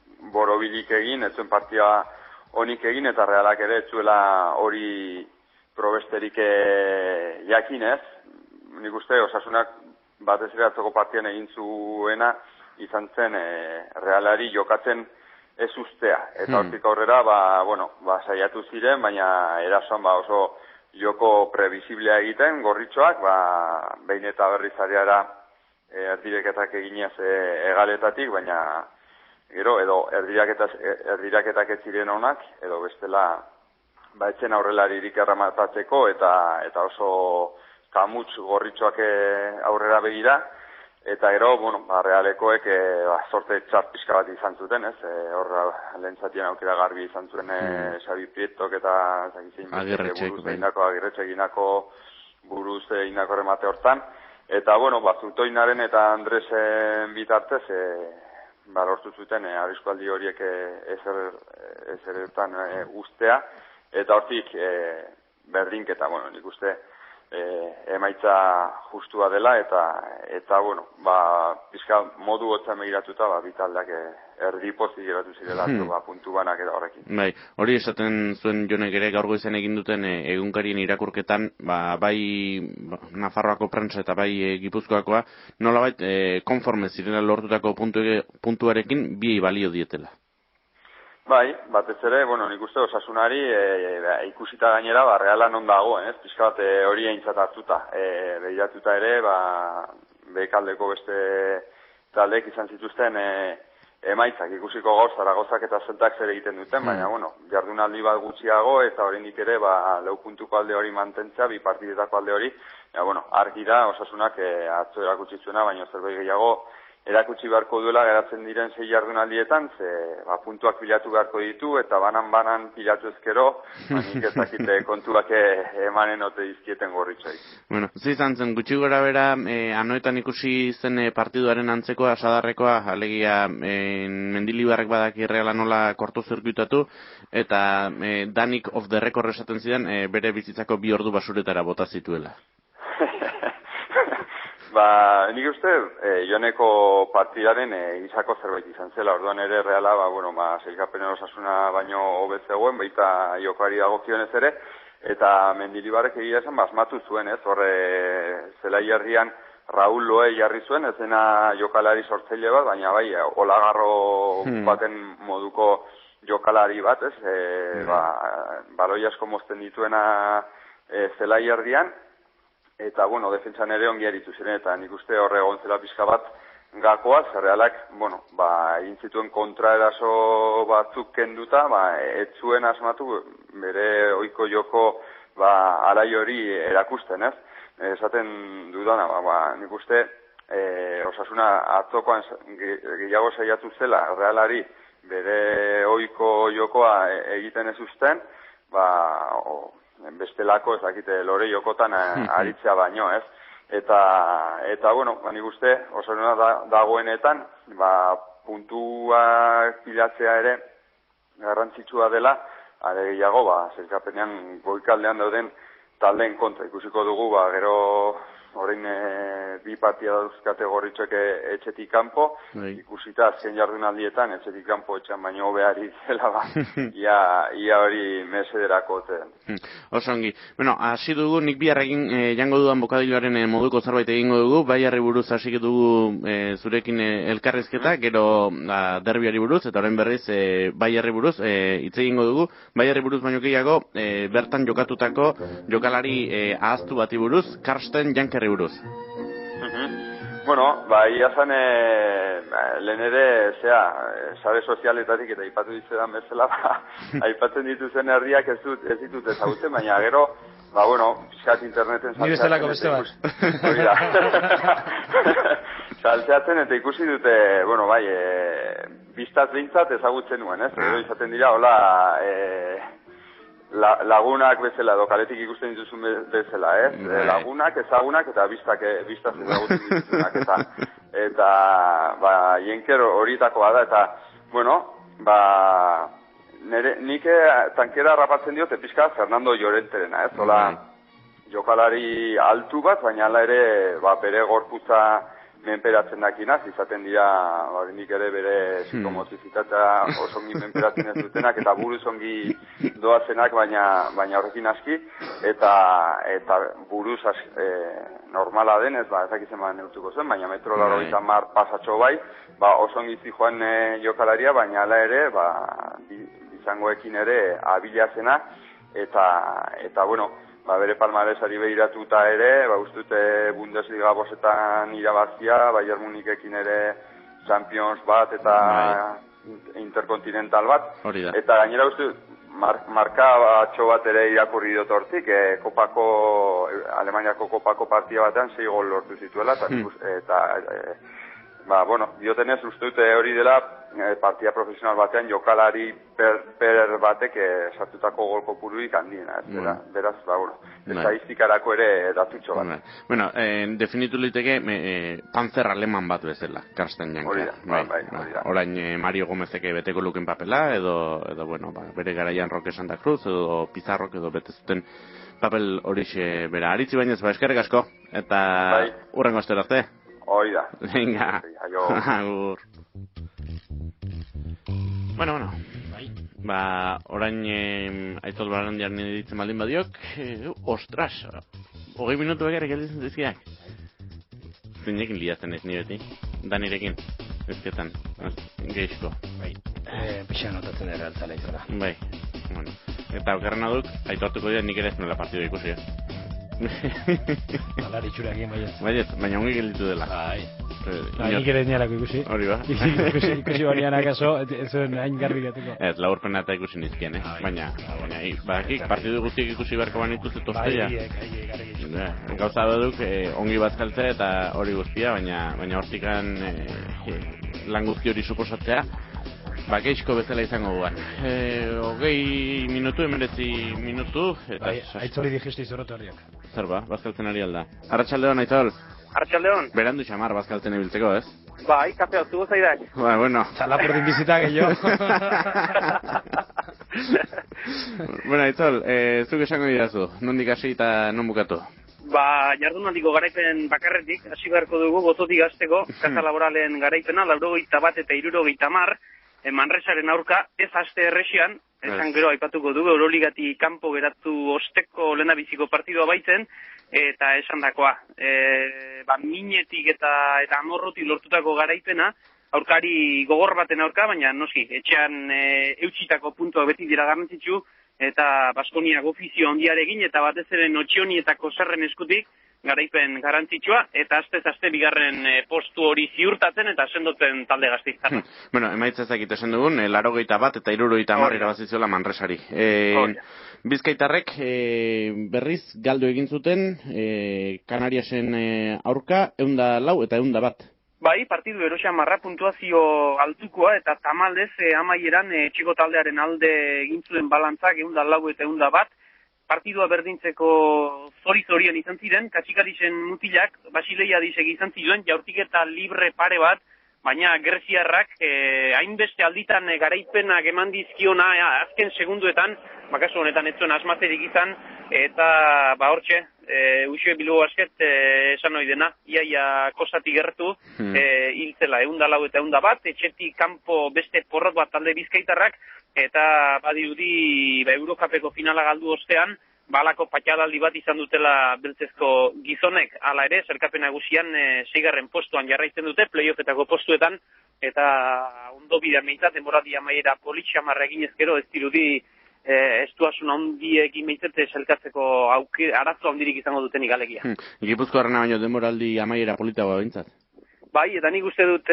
borobilik egin, ez zuen partida onik egin, eta Realak ere ez zuela hori besterik jakinez, nik uste Osasunak batez ere atzoko partian egin zuena izan zen Realari jokatzen ez ustea. Eta hortik aurrera, saiatu ziren, baina erasoan oso joko previsiblea egiten, gorritxoak, behin eta berriz areara erdiraketak eginez egaletatik, baina gero, edo erdiraketak ez ziren onak, edo bestela etzen aurrelaririk erramatatzeko eta oso kamuts gorritxoak aurrera begira, eta gero, Realekoek sorte txar pixka bat izan zuten, ez? Horra lehen zatien aukera garbi izan zuen Xabi Prietok eta Agirretxek inako buruz inako remate hortan. Eta, Zutoinaren eta Andresen bitartez, lortu zuten arriskualdi horiek ezeretan ustea, eta hortik berdinketa, nik uste emaitza justua dela, eta pixka modu hotza megiratuta, bitaldak erdipozi geratu zirela, puntu banak eta horrekin.
Bai, hori esaten zuen Jonek ere gaur goizen egin duten egunkarien irakurketan, bai Nafarroako prentsa eta bai Gipuzkoakoa, nolabait konforme zirela lortutako puntuarekin bi balio dietela.
Bai, batez ere, nik uste Osasunari ikusita gainera, Reala non dagoen, ez? Pixka bat hori aintzat hartuta. Begiratuta ere, bekaldeko beste taldeek izan zituzten emaitzak ikusiko gaur Zaragozak eta Zeltak zer egiten duten, baina, jardunaldi bat gutxiago, eta oraindik ere, 4 puntuko alde hori mantentzea, 2 partidetako alde hori, argi da Osasunak atzo erakutsi zuena, baina zerbait gehiago erakutsi beharko duela geratzen diren 6 jardunaldietan, puntuak pilatu beharko ditu, eta banan pilatu ezkero, nik ezakite kontuak emanen ote dizkieten gorritxoik.
Izan zen, gutxi gora bera, anoetan ikusi zen partiduaren antzekoa, Sadarrekoa, alegia Mendilibarrek badaki Reala nola korto zirkuitatu, eta Danik off the record esaten zidan, bere bizitzako 2 ordu basuretara bota zituela.
Nik uste, Joneko partidaren izako zerbait izan zela, orduan ere Reala, sailkapenen Osasuna baino hobetzegoen, baita jokoari dagokionez ere, eta Mendilibarrek egia esan asmatu zuen, ez, horre zelai herrian Raúl Loe jarri zuen, ez dena jokalari sortzaile bat, baina bai, olagarro baten moduko jokalari bat, ez, baloi asko mozten dituena zelai herrian, eta, defentsan ere ongi aritu ziren, eta nik uste horre egon zela pixka bat gakoa, Realak, egin zituen kontraeraso batzuk kenduta, ez zuen asmatu bere ohiko joko alai hori erakusten, ez? Esaten dudana, nik uste Osasuna atzokoan gehiago saiatu zela, Realari bere ohiko jokoa egiten ez uzten, bestelako ezakite lore jokotan aritzea baino, ez? Eta nik uste, Osasuna dagoenetan, puntuak pilatzea ere garrantzitsua dela, are gehiago, sailkapenean goikaldean dauden taldeen kontra. Ikusiko dugu, gero orain 2 partida dauzkate gorritxoek etxetik kanpo, ikusita azken jardunaldietan etxetik kanpo etxean baino hobeari zela, ia hori mesederako zen.
Osongi. Hasi dugu, nik biharrekin jango dudan bokadiloaren moduko zerbait egingo dugu, Baiarri buruz hasi dugu zurekin elkarrizketa, gero derbiari buruz, eta orain berriz Baiarri buruz hitz egingo dugu, Baiarri buruz baino gehiago, bertan jokatutako jokalari ahaztu bati buruz, Karsten Jankerri buruz.
Ia zan, lehen ere, sare sozialetatik eta aipatu ditzetan bezala, aipatzen dituzen herriak ez ditut ezagutzen, baina gero, pixkat interneten
saltzeatzen. Ni bezalako beste bat.
Saltzeatzen eta ikusi dute, biztaz behintzat ezagutzen nuen, ez? Gero izaten dira, hola, lagunak bezala, edo kaletik ikusten dituzun bezala, ez? Lagunak, ezagunak eta biztaz ezagutzen dituzunak, eta jenker horietakoa da, eta, nik tankera rapatzen diot, pixka Fernando Llorenterena, ez? Hola, jokalari altu bat, baina ala ere, bere gorputza menperatzen dakinaz, izaten dira, nik ere bere psikomotizitatea oso ongi menperatzen ez dutenak, eta buruz ongi doazenak, baina horrekin aski, eta buruz normala denez, ez dakizen neurtuko zen, baina metro 80 pasatxo bai, oso ongi zijoan jokalaria, baina ala ere, bizangoekin ere abila zena, eta bueno, bere palmaresari behiratuta ere, ustute Bundesliga bosetan irabazia, Bayern Munichekin ere Champions bat eta Intercontinental bat. Eta gainera uste marka batxo bat ere irakurri dut hortik, Alemaniako kopako partia batean 6 gol lortu zituela, eta diotenez uste dute hori dela partia profesional batean jokalari per batek sartutako gol kopururik handiena, beraz, estadistikarako ere datutxo bat.
Bueno, definitu liteke panzer aleman bat bezala, Karsten Janka. Orain Mario Gomezek beteko luken papela, edo bere garaian Roque Santa Cruz, edo Pizarrok edo bete zuten papel horixe bera. Aritzi bainez, eskerrik asko, eta hurrengo astearte.
Hoi da.
Venga. Agur. Bueno. Orain Aitzol Barandiaren ditzen baldin badiok, ostras, 20 minutu egarrik gelditzen dizkiak. Zinekin liatzen ez ni beti, Danirekin, ezketan, gehizko.
Pixan notatzen ere altzala izora.
Bueno. Eta okerrena duk, aitortuko dira nik ere ez nuela partidu ikusi.
Alari txurakin
baina ongi gelditu dela.
Nik ere nialako ikusi.
Hori ba.
Ikusi banian akaso, ez zuen hain garbi gatuko.
Ez, laburpena eta ikusi nizkien, baina partidu guztiek ikusi beharko banituz tostela. Gauza baduk, ongi bat jaltzea eta hori guztia, baina hortikan lan guzti hori suposatzea, gehizko bezala izango duan. 20 minutu, 19 minutu.
Aitzoli digesti zorotu horiak.
Zer bazkaltzen ari alda. Arratxaldeon, Aitzol.
Arratxaldeon.
Berandu xamar bazkaltzen ibiltzeko, ez?
Kafe hau zugu zaidak.
Bueno.
Txalapurdin bizita gehiago.
Aitzol, zuk esango didazu, nondik hasi eta non bukatu?
Jardunaldiko garaipen bakarretik, hasi beharko dugu gozotik hasteko, Kaza Laboralen garaipena, 81 eta 70, Manresaren aurka, ez aste erresian, esan gero aipatuko dugu, Euroligati kanpo geratu osteko lehendabiziko partidua baitzen, eta esan dakoa. Minetik eta amorrutik lortutako garaipena, aurkari gogor baten aurka, baina noski, etxean eutxitako puntua beti dira garrantzitsu, eta Baskoniak ofizio handiarekin, eta batez ere Notxionietako zerren eskutik, garaipen garantzitsua, eta azte bigarren postu hori ziurtatzen eta sendotzen talde Gasteiztarra.
Emaitza ezakit esan dugun, 81 eta 70 irabaziziola Manresari. Bizkaitarrek berriz galdu egin zuten Kanariasen aurka 104 eta 101.
Partidu eroxamarra puntuazio altukoa eta tamalez amaieran txiko taldearen alde egin zuen balantzak 104 eta 101. Partidua berdintzeko zori-zorian izan ziren, Katxikarisen mutilak, Basileiadisek izan ziren, jaurtiketa libre pare bat, baina Greziarrak hainbeste alditan garaipenak eman dizkiona azken segunduetan, kasu honetan ez zuen asmatzerik izan, eta hortxe, Uxue Bilbo Basket esan hori dena, iaia kosati gertu, hiltzela 104 eta 101, etxetik kanpo beste porrot bat talde Bizkaitarrak, eta badirudi Eurokapeko finala galdu ostean, balako patxadaldi bat izan dutela beltzezko gizonek, hala ere, zerkapen nagusian 6. postuan jarraitzen dute, playoffetako postuetan, eta ondo bidean meintzat, denboraldi amaiera politxamarra egin ezkero, ez dirudi ez duasuna ondiekin meintzate selkatzeko arazo handirik izango duten igalegia.
Gipuzkoarrena baino denboraldi amaiera politagoa behintzat?
Eta nik uste dut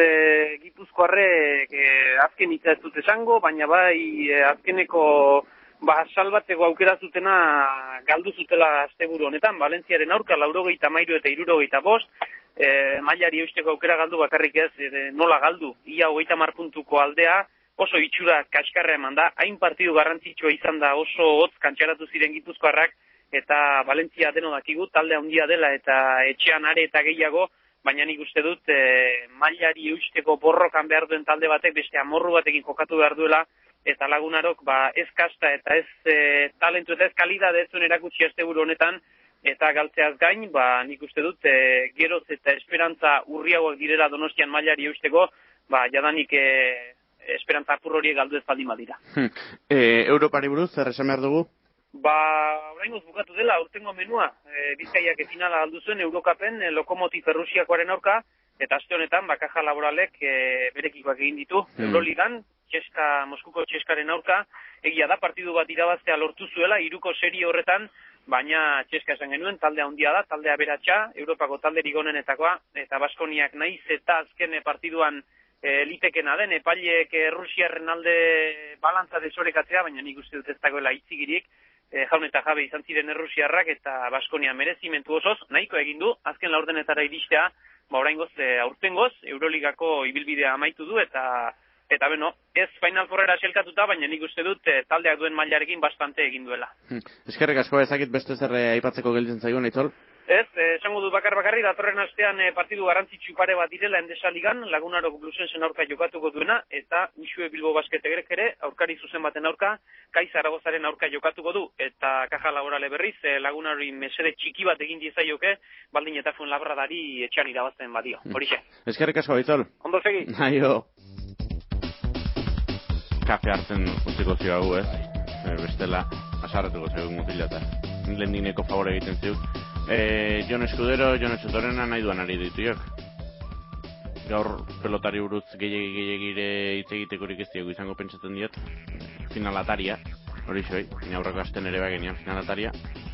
Gipuzkoarrek azken hitza ez dut esango, baina azkeneko salbatzeko aukera zutena galdu zutela asteburu honetan, Valentziaren aurka 83 eta 75, mailari eusteko aukera galdu bakarrik ez, nola galdu, ia 30 puntuko aldea, oso itxura kaskarra eman da, hain partidu garrantzitsua izan da, oso hotz kantxaratu ziren Gipuzkoarrak, eta Valentzia deno dakigu, talde handia dela eta etxean are eta gehiago, baina nik uste dut mailari eusteko borrokan behar duen talde batek beste amorru batekin jokatu behar duela, eta lagunarok ez kasta eta ez talentu eta ez kalidade ez zuen erakutsi asteburu honetan,
eta galtzeaz gain, nik uste dut, geroz eta esperantza urriagoak direla Donostian mailari eusteko, jadanik esperantza apur horiek galdu ez baldin badira.
Europari buruz, zer esan behar dugu?
Oraingoz bukatu dela urtengo menua, Bizkaiak finala aldu zuen Eurokapen Lokomotiv Errusiakoaren aurka, eta aste honetan Caja Laboralek berekikoak egin ditu Euroligan, Moskuko Txeskaren aurka, egia da partidu bat irabaztea lortu zuela, 3 serie horretan, baina Txeska esan genuen, taldea handia da, taldea aberatsa, Europako talderik onenetakoa, eta Baskoniak naiz eta azken partiduan litekena den, epaileek Errusiarren alde balantza desorekatzea, baina nik uste dut ez dagoela itzigirik, jaun eta jabe izan ziren Errusiarrak eta Baskonia merezimentu osoz, nahiko egin du, azken laurdenetara iristea, oraingoz aurtengoz, Euroligako ibilbidea amaitu du, eta beno, ez Final Fourera selkatuta, baina nik uste dut taldeak duen mailarekin bastante egin duela.
Eskerrik asko, ezakit beste zer aipatzeko gelditzen zaigun, Aitzol?
Ez, esango dut bakarri, datorren astean partidu garrantzitsu pare bat direla Endesa Ligan, Lagunarok Bluesensen aurka jokatuko duena, eta Uxue Bilbo Basketek ere, aurkari zuzen baten aurka, Kai Zaragozaren aurka jokatuko du, eta Caja Laborale berriz, Lagunari mesede txiki bat egin diezaioke, baldin eta Fuenlabradari etxean irabazten badio. Horixe.
Eskerrik asko, Aitzol.
Ondo segi.
Aio. Kafe hartzen utziko zio hau, ez? Bestela, asarretuko zego mutila eta lendineko favore egiten ziuk. Jon Escudero, Jon Esotorena nahi duan ari dituak. Gaur pelotari buruz gehiagire hitz egitekorik ez diago izango pentsatzen diot. Finalataria, hori xoi, ni aurreko asten ere bagenian finalataria.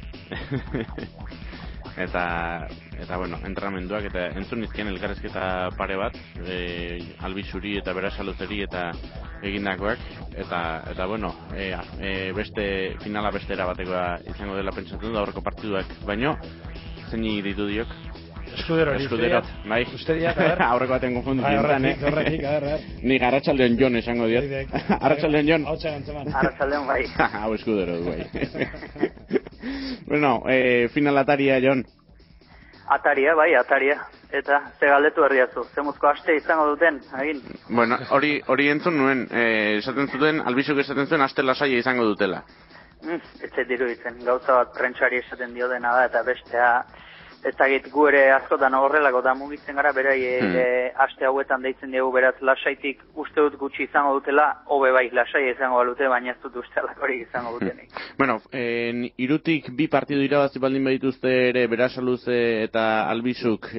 eta bueno, entrenamenduak eta entzun izkien elkarrezketa pare bat, Albizuri eta Berasaluzeri eta egindakoak, eta bueno, beste finala bestera batekoa izango dela pentsatzen da aurreko partiduak, baino zeini ditu diok? Escudero, bai. Aurreko baten konfunditzen
Horretik,
Ni Arratsaldeon Jon esango diot. Arratsaldeon Jon.
Arratsaldeon bai.
Hau Escudero, bai. Bueno, finalataria Jon.
Ataria. Eta ze galdetu herriazu, zemuzko aste izango duten, egin?
Bueno, hori entzun nuen, esaten zuten, Albizuk esaten zuen aste lasaia izango dutela.
Ez diruditzen, gauza bat prentsari esaten dio dena da, eta bestea, ez dakit gu ere askotan horrelako da mugitzen gara, berai aste hauetan deitzen dugu beraz lasaitik uste dut gutxi izango dutela, hobe bai lasaia izango balute, baina ez dut uste alakorik izango dutenik.
Bueno, Irutik 2 partidu irabazi baldin badituzte ere Berasaluze eta Albizuk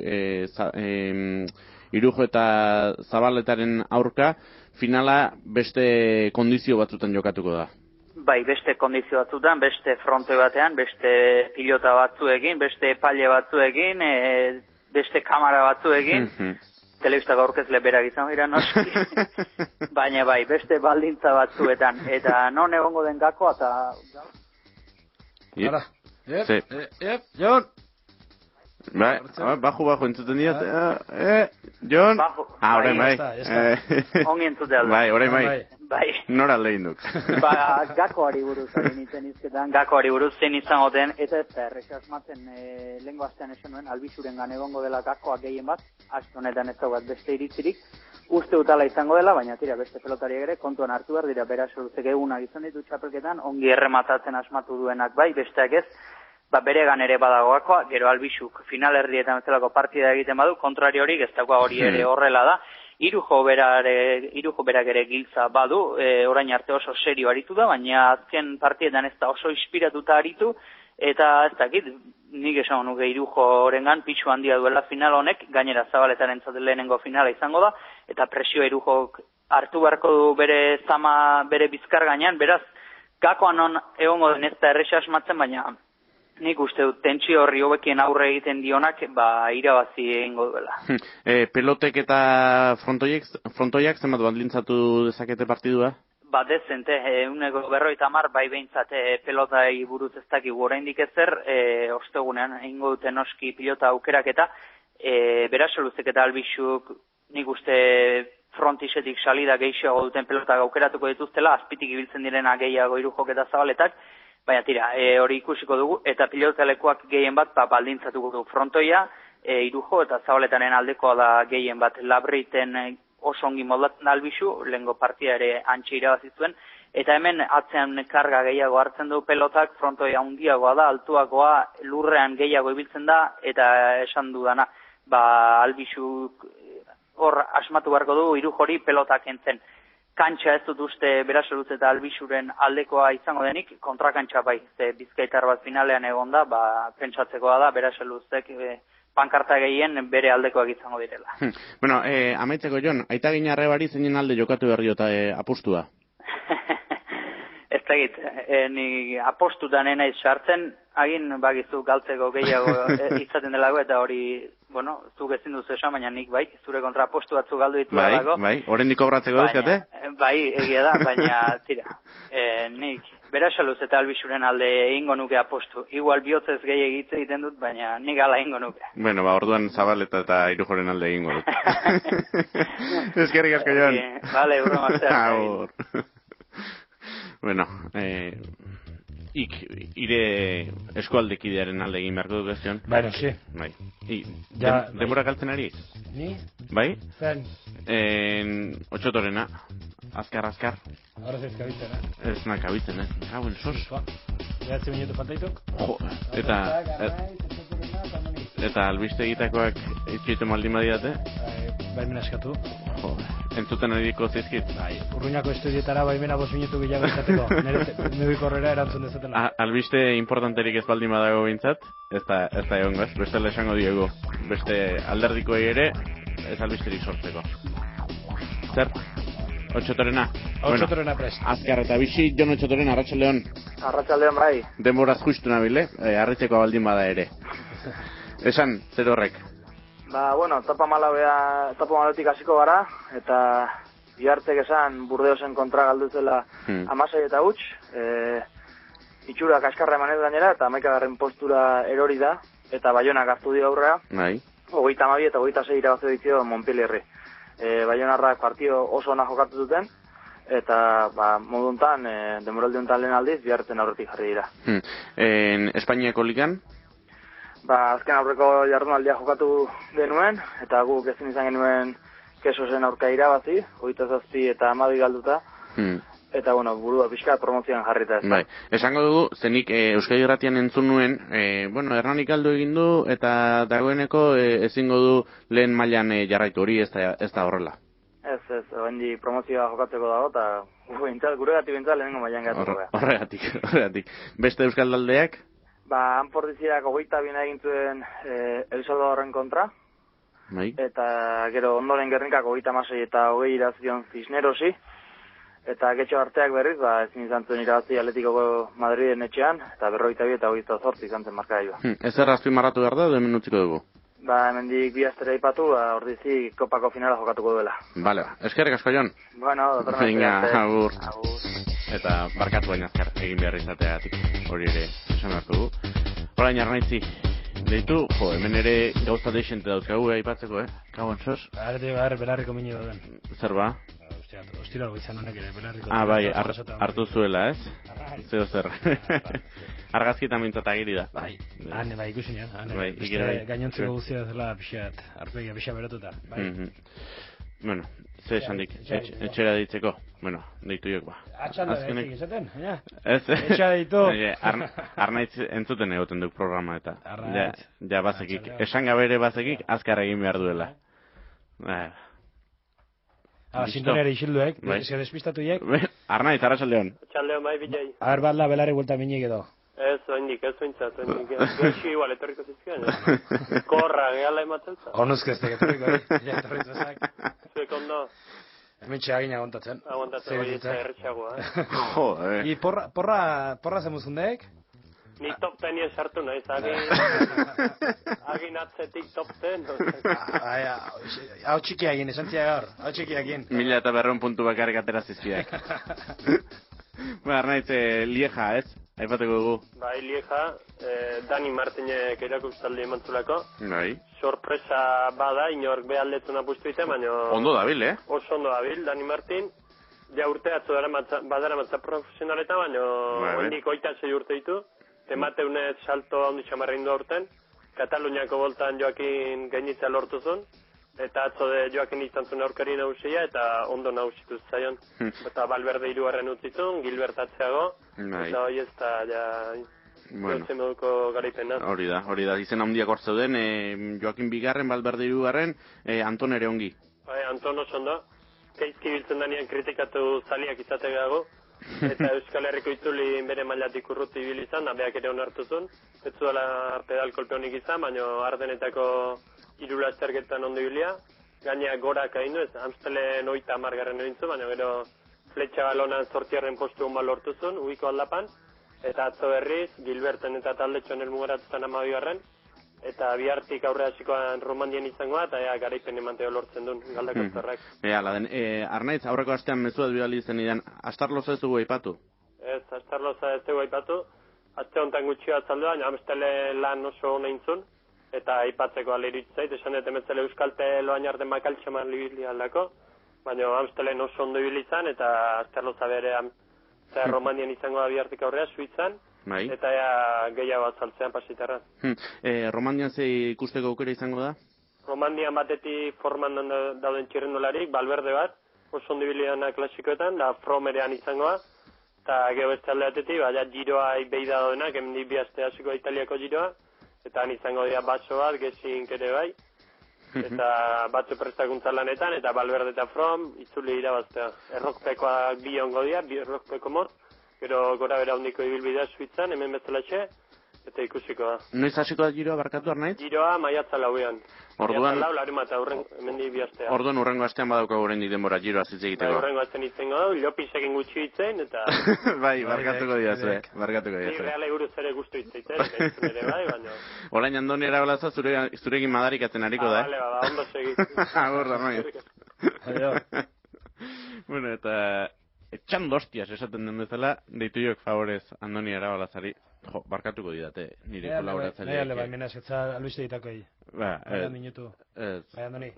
Irujo eta Zabaletaren aurka, finala beste kondizio batzutan jokatuko da.
Bai, beste kondizio batzutan, beste fronte batean, beste pilota batzuekin, beste epaile batzuekin, beste kamera batzuekin, telebistako aurkezle berak izan dira noski, baina bai, beste baldintza batzuetan, eta non egongo den gakoa, eta...
Hala,
Jon! Bajo entzuten diat, Jon! Orain bai.
Ongi entzute alda.
Bai, orain bai.
Bai.
Nora lehin duk.
Gakoari buruz, nintzen izketan, gakoari buruz zein izango den, eta ez da errexo asmatzen lehengo astean esan nuen, Albizuren egongo dela gakoa gehien bat, aste honetan ez daugat beste iritzirik, uste dutala izango dela, baina tira beste pelotariak ere kontuan hartu behar dira, Berasaluzek egunak izan ditu txapelketan, ongi errematatzen asmatu duenak bai, besteak ez, beregan ere badagoakoa, gero Albizuk finalerdietan bezalako partida egiten badu, kontrariorik ez dagoa hori ere horrela da, Irujo berak ere giltza badu, orain arte oso serio aritu da, baina azken partietan ez da oso inspiratuta aritu, eta ez dakit, nik esan nuke Irujo orengan pitxu handia duela final honek, gainera Zabaletaren lehenengo finala izango da, eta presio Irujok hartu beharko du bere bizkar gainean, beraz, gakoan non egongo den ez da erresa asmatzen, baina nik uste dut tentsio horri hobekien aurre egiten dionak, irabazi egingo duela.
Pelotek eta frontoiak zenbat baldintzatu dezakete partidua?
Dezente, uneko 50 bai behintzat pelotai buruz ez dakigu oraindik ezer, ostegunean egingo dute noski pilota aukeraketa, Berasaluzek eta Albizuk nik uste frontisetik salida gehiago duten pelotak aukeratuko dituztela, azpitik ibiltzen direna gehiago Irujok eta Zabaletak, baina tira, hori ikusiko dugu, eta pilotalekuak gehien bat baldintzatuko du frontoia, Irujo eta Zabaletanen aldekoa da gehien bat Labriten oso ongi moldatzen Albizu, lehengo partia ere antxe irabazi zuen, Eta hemen atzean karga gehiago hartzen du pelotak, frontoia handiagoa da, altuagoa, lurrean gehiago ibiltzen da, eta esan dudana, Albixuk hor asmatu beharko du Irujori pelotak entzen. Kantxa ez dut uste Berasoluz eta Albixuren aldekoa izango denik, kontrakantxa bai, ze Bizkaitar bat finalean egon da, pentsatzekoa da Berasoluzek pankarta gehien bere aldekoak izango direla.
Bueno, amaitzeko Jon, Aita Ginarrebari zeinen alde jokatu berri eta apostua?
Ez dakit, ni apostutan naiz sartzen, agin bagizu galtzeko gehiago izaten delago, eta hori, zuk ezin duzu esan, baina nik bai, zure kontra apostu batzu galdu ditu delago.
Bai, oraindik kobratzeko duzkate?
Bai, egia da, baina tira, nik Berasoluz eta Albixuren alde egingo nuke apostu. Igual bihotzez gehi egiten dut, baina nik ala egingo nuke.
Bueno, orduan Zabaleta eta Irujoren alde egingo dut. Eskerrik asko, Jon.
Vale, urro martean.
Agur. Bueno, ire eskualdekidearen alde egin beharko duk ez, Jon?
Bueno, sí.
Bai. Denbora galtzen ari?
Ni?
Bai?
Zen?
Otxotorena. Azkar.
Ahora ez kabitzen,
Ez nahi kabitzen, Hauen, sos.
Behatzi minutu faltaitok.
Jo, eta albiste egitakoak itxoitu maldin badiate?
Baimena eskatu.
Jo, entzuten ediko zizkit.
Urruñako estudietara baimena 5 minutu gehiago izateko. Nire korrera erantzun dezatela.
Albiste importanterik ez baldin badago bintzat, ez da egongo ez, bestela esango diego. Beste alderdikoei ere, ez albisterik sortzeko. Zer? Otxotorena.
Otxotorena prest.
Azkar eta bixi, Jon Otxotorena, Arratsaldeon.
Arratsaldeon bai.
Denboraz justu nabile, harritzeko baldin bada ere. Esan, zer horrek?
Tapa maletik hasiko gara, eta bihartek esan Burdeosen kontra galdutzela 16 eta huts, itxura kaskarra emanez gainera, eta 11. postura erori da, eta Baionak hartu dio aurrea, 32 eta 26 irabazi ditzio Montpellierri. Baionarrak partio oso ona jokatu duten, eta modu hontan denboraldi hontan lehen aldiz biharten aurretik jarri dira.
Espainiako ligan?
Azken aurreko jardunaldia jokatu genuen, eta guk ezin izan genuen Kesosen aurka irabazi, 27 eta 12 galduta, eta burua pixka promozioan jarrita ez.
Bai, esango dugu, zenik Euskadi Irratian entzun nuen, Hernanik aldo egin du, eta dagoeneko ezingo du lehen mailan jarraitu hori ez da horrela.
Ez, hendi promozioa jokatzeko dago, eta guregatik bintzat lehenengo mailan gatu.
Horregatik. Beste Euskal Taldeak?
Hanpordiziak 22 egin zuen El Salvadorren kontra, eta gero ondoren Gernikak 36 eta 20 irazion Cisnerosi, eta getxo arteak berriz, ezin izan zuen irabazi Atletikoko Madriden etxean, eta 42 eta 28 izan zen markailua.
Ez errazpi marratu behar da, edo hemen utziko dugu?
Hemendik bi astera ipatu, ordizi kopako finala jokatuko duela.
Bale, eskerrik asko, Jon. Agur. Eta barkatu baina azkar egin behar izateatik, hori ere esan beharko du. Orain Arnaitzi, deitu, hemen ere gauza deixente dauzkagu aipatzeko, Gabon, sos?
Belarriko mini dauden.
Zer ba?
Ostira izan honek ere, belarriko.
Bai, hartu zuela, ez? Zeo zer. Argazkietan mintzat agiri da.
Bai, ikusi nian. Gainontzeko guztia zela pixat, arpegia pixa beratuta.
Bueno, ze esan dik, etxera deitzeko. Bueno, deitu jok ba.
Atxalda deitzek izaten,
Ez,
etxera deitu.
Arnaitz entzuten egoten duk programa eta. Ja bazekik, esan gabe ere bazekik, azkar egin behar duela.
Sintoniari isilduek, ze despistatuiek.
Arnaitz, Arratsaldeon.
Arratsaldeon bai, Bilai.
Balda belarri buelta minik edo.
Ez, oindik, ez ointzat. Gaixi igual, etorriko zizkian. Korra, gehala ematzen-za.
Onuzke ez tegetorriko, etorriko zak.
Zuek ondo.
Hemen txegin agontatzen.
Agontatzen, hori eta erretxagoa.
Joder.
Porra zemuzundek?
Ni top 10 sartu nahiz, agin atzetik top 10.
Hau txikiagin, esan zia gaur, hau txikiagin.
1200 puntu bakarrik atera zizkiak. Arnaitz, Lieja, ez? Aipateko dugu.
Bai, Lieja, Dani Martinek erakustaldi emantzulako.
Bai.
Sorpresa bada, inork behaldetzen apustu ite, baina...
Ondo dabil,
Oso ondo dabil, Dani Martin. Ja urte atzo badara matza profesionaleta, baina hendik 26 urte ditu. Temate unez salto handi xamarrein du aurten. Kataluniako boltan Joakin gainitza lortu zuen. eta atzo de Joakin izan zuen aurkari nagusia, eta ondo nagusitu zaion. Eta Valverde 3. utzitun, Gilbert atzeago, eta hoi ez da, jotzen moduko garaipena.
Hori da, izen handiak hor zeuden, Joakin 2., Valverde 3., Anton ere ongi.
Bai, Anton oso ondo, keizki biltzen danean kritikatu zaliak izategago, eta Euskal Herriko itzuli bere mailatik urruti ibili izan, beak ere onartu zuen, ez zuela pedal kolpe honik izan, baina Ardenetako 3 lasterketan ondo ibilia, gainea gorak hainu ez, Amstelen 30. egin zuen, baina gero fletxa balonan 8. postu honba lortu zuen, ubiko aldapan, eta atzo berriz, Gilberten eta taldetxoen elmugaratutan 12. Eta bihartik aurre hasikoan Romandien izangoa, eta garaipen emanteo lortzen duen galdako zerrak.
Arnaiz, aurreko astean mezuat bidali zen idan, Astarloza ez dugu aipatu?
Ez, Astarloza ez dugu aipatu. Aste honetan gutxi azaldu, baina Amstele lan oso hona intzun, eta aipatzeko aleritzen zait, esan dut emetzele Euskaltel oain arden makaltxeman libili aldako, baina Amstelen oso ondo ibili izan, eta Astarloza bere Romandien izangoa bihartik aurrea, Suitzan, eta gehiago azaltzean pasitarra.
Romandian ze ikusteko aukera izango da?
Romandian batetik forman dauden txirrendularik, Valverde bat, oso ondo ibiliana klasikoetan, da Fromerean izangoa, eta geho beste alde batetik, giroa beida daudenak, hemendik bi aste hasiko Italiako giroa, eta han izango dira baso bat, gezink ere bai, eta batzu prestakuntza lanetan, eta Valverde eta From itzuli irabaztea. Errokpekoak bi ongo dira, bi errokpeko mor, gero gora bera hondiko ibilbidea Suitzan, hemen bezalatxe, eta ikusiko da.
Noiz hasiko da giroa barkatu Arnaiz?
Giroa maiatza lauean.
Orduan,
hemendik bi astea.
Orduan urrengo astean badaukagu oraindik denbora giroa hitz egiteko.
Urrengo astean izango da, Llopisekin gutxi hitzen, eta...
barkatuko diazu.
Ni reale buruz ere gustu hitzeiten, ere bai, baina...
Orain Andoni Arabalaza zurekin madarikatzen hariko da,
ondo segi.
Agur, Arnaiz. Bueno, eta... Etxan dostias esaten den bezala, deitu joek favorez Andoni Arabalazari. Barkatuko didate, nire kolaboratzaileak.
Nahi baimena eskatza albiste ditako egi. Baina minutu. Bai, Andoni.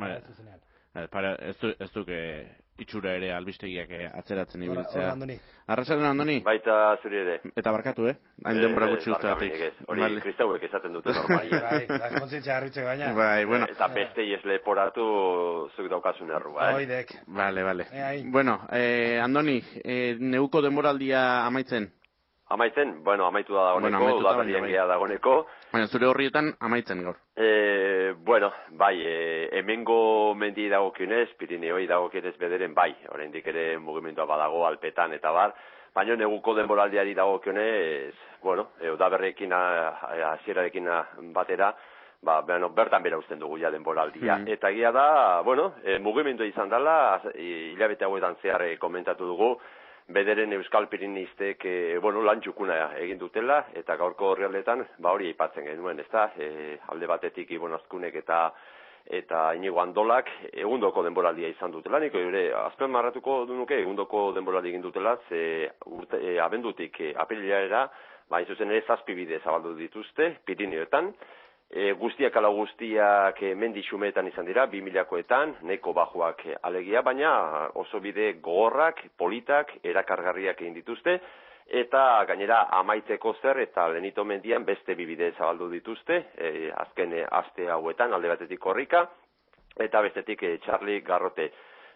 Ez duk itxura ere albistegiak atzeratzen ibiltzea. Arrasaren Andoni?
Baita zuri ere.
Eta barkatu, hain denbora gutxi usteatik.
Hori kristauek esaten dute normalia.
Bai, kontzientzia harritxe gaina.
Bai, bueno.
Eta beste ies leporatu zuk daukasun errua,
Oidek.
Vale. Bueno, Andoni, neuko denboraldia amaitzen?
Amaitzen? Bueno, amaitu da dagoneko, udaberrien geha dagoneko.
Baina zure horrietan amaitzen gaur.
Bueno, bai, hemengo mendi dagokionez, Pirineoi dagokionez bederen, bai, oraindik ere mugimendua badago alpetan eta bar, baina neguko denboraldiari dagokionez, bueno, udaberriekin hasierarekin batera, bertan bera uzten dugu ja denboraldia. Eta egia da, bueno, mugimendua izan dela, hilabete hauetan zehar komentatu dugu, bederen Euskal Pirinistek lan txukuna egin dutela, eta gaurko horrealetan hori aipatzen genuen, ezta? Alde batetik Ibon Azkunek eta Inigo Andolak egundoko denboraldia izan dutela, niko azpen marratuko dunuke egundoko denboraldia egin dutela, abendutik apirilera, hain zuzen ere 7 bide zabaldu dituzte, Pirineoetan, guztiak ala guztiak mendi xumeetan izan dira, 2000koetan, neko bajuak alegia, baina oso bide gogorrak, politak, erakargarriak egin dituzte, eta gainera amaitzeko zer eta Lenito mendian beste 2 bide zabaldu dituzte, azken aste hauetan, alde batetik Korrika, eta bestetik Charlie Garrote.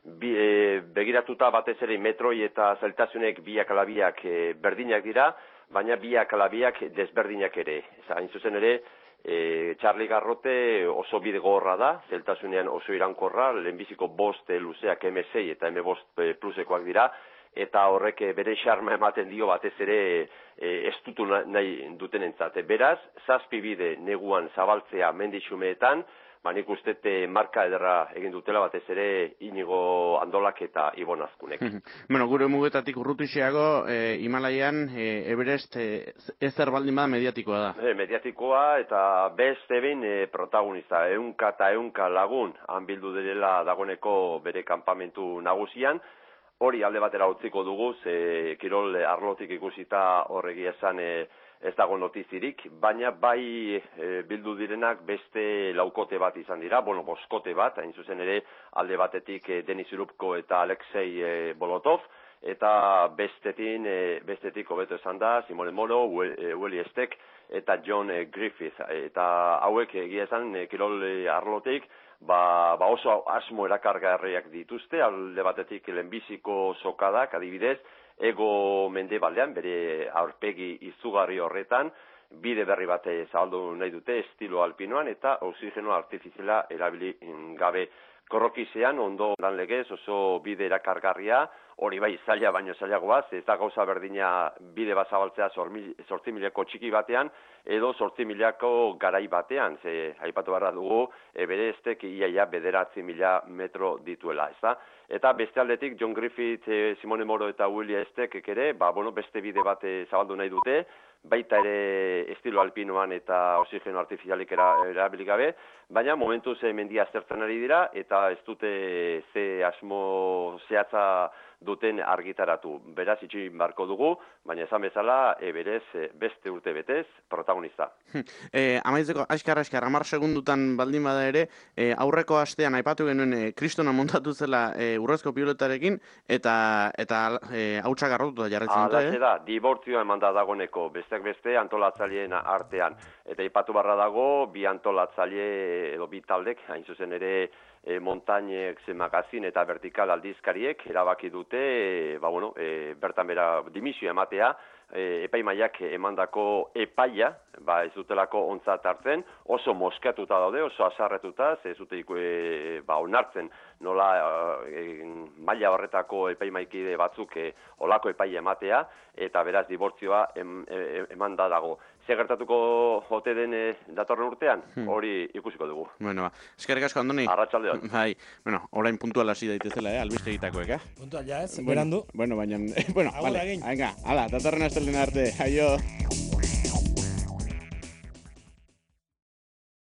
Begiratuta batez ere metroi eta zailtasunek biak alabiak berdinak dira, baina biak alabiak desberdinak ere. Hain zuzen ere, Charlie Garrote oso bide gogorra da, zeltasunean oso irankorra, lehenbiziko 5 luzeak M6 eta M5 plusekoak dira, eta horrek bere xarma ematen dio batez ere estutu nahi dutenentzat. Beraz, 7 bide neguan zabaltzea mendi xumeetan, nik ustete marka ederra egin dutela batez ere Inigo Andolak eta Ibon Azkunek.
Bueno, gure mugetatik urrutixeago, Himalaian, Everest, ezer baldin bada mediatikoa da.
Mediatikoa eta beste behin protagonista, ehunka lagun han bildu direla dagoeneko bere kanpamentu nagusian, hori alde batera utziko dugu, kirol arlotik ikusita horregia esan ez dago notizirik, baina bai bildu direnak beste laukote bat izan dira, boskote bat, hain zuzen ere alde batetik Denis Urubko eta Alexei Bolotov, eta bestetik hobeto esan da, Simone Moro, Willie Steck eta John Griffith. Eta hauek egia esan kirol arlotik, oso asmo erakargarriak dituzte, alde batetik lehenbiziko sokadak, adibidez, Ego Mendebaldean, bere aurpegi izugarri horretan, bide berri bat zabaldu nahi dute estilo alpinoan eta oxigeno artifiziala erabili gabe. Korrokizean ondo lan legez oso bide erakargarria, hori bai zaila baino zailagoaz, ez da gauza berdina bide bat zabaltzea 8.000ko txiki batean edo 8.000ko garai batean, ze aipatu barra dugu bere estek iaia 9.000 metro dituela, ez da? Eta beste aldetik John Griffith, Simone Moro eta Willie Steck ere, beste bide bat zabaldu nahi dute, baita ere estilo alpinoan eta oxigeno artifizialik erabili gabe, baina momentuz mendia aztertzen ari dira eta ez dute ze asmo zehatza duten argitaratu. Beraz, itxin barko dugu, baina esan bezala, berez, beste urte betez, protagonista.
Amaitzeko, askar, 10 segundutan baldin bada ere, aurreko astean aipatu genuen kristona montatu zela urrezko pilotaren eta hautsak arrotuta jarretzen dute.
Alaxe da, dibortzioa eman da dagoneko, besteak beste antolatzaileen artean. Eta aipatu barra dago, bi antolatzaile edo bi taldek, hain zuzen ere Montainex magazin eta vertikal aldizkariek erabaki dute, bertan bera dimisioa ematea, epaimaiak emandako epaia, ez dutelako ontzat hartzen, oso moskatuta daude, oso azarretuta, ez dute onartzen nola maila horretako epaimaikide batzuk olako epaia ematea, eta beraz dibortzioa emanda dago. Zer gertatuko jote den datorren urtean, hori ikusiko dugu.
Bueno, eskerrik asko, Andoni.
Arratsaldeon.
Bai, albiste puntual hasi daitezela, albistegitakoek,
Puntual, ja ez, berandu.
Bueno, baina, vale, venga, hala, datorren astelena arte, aio.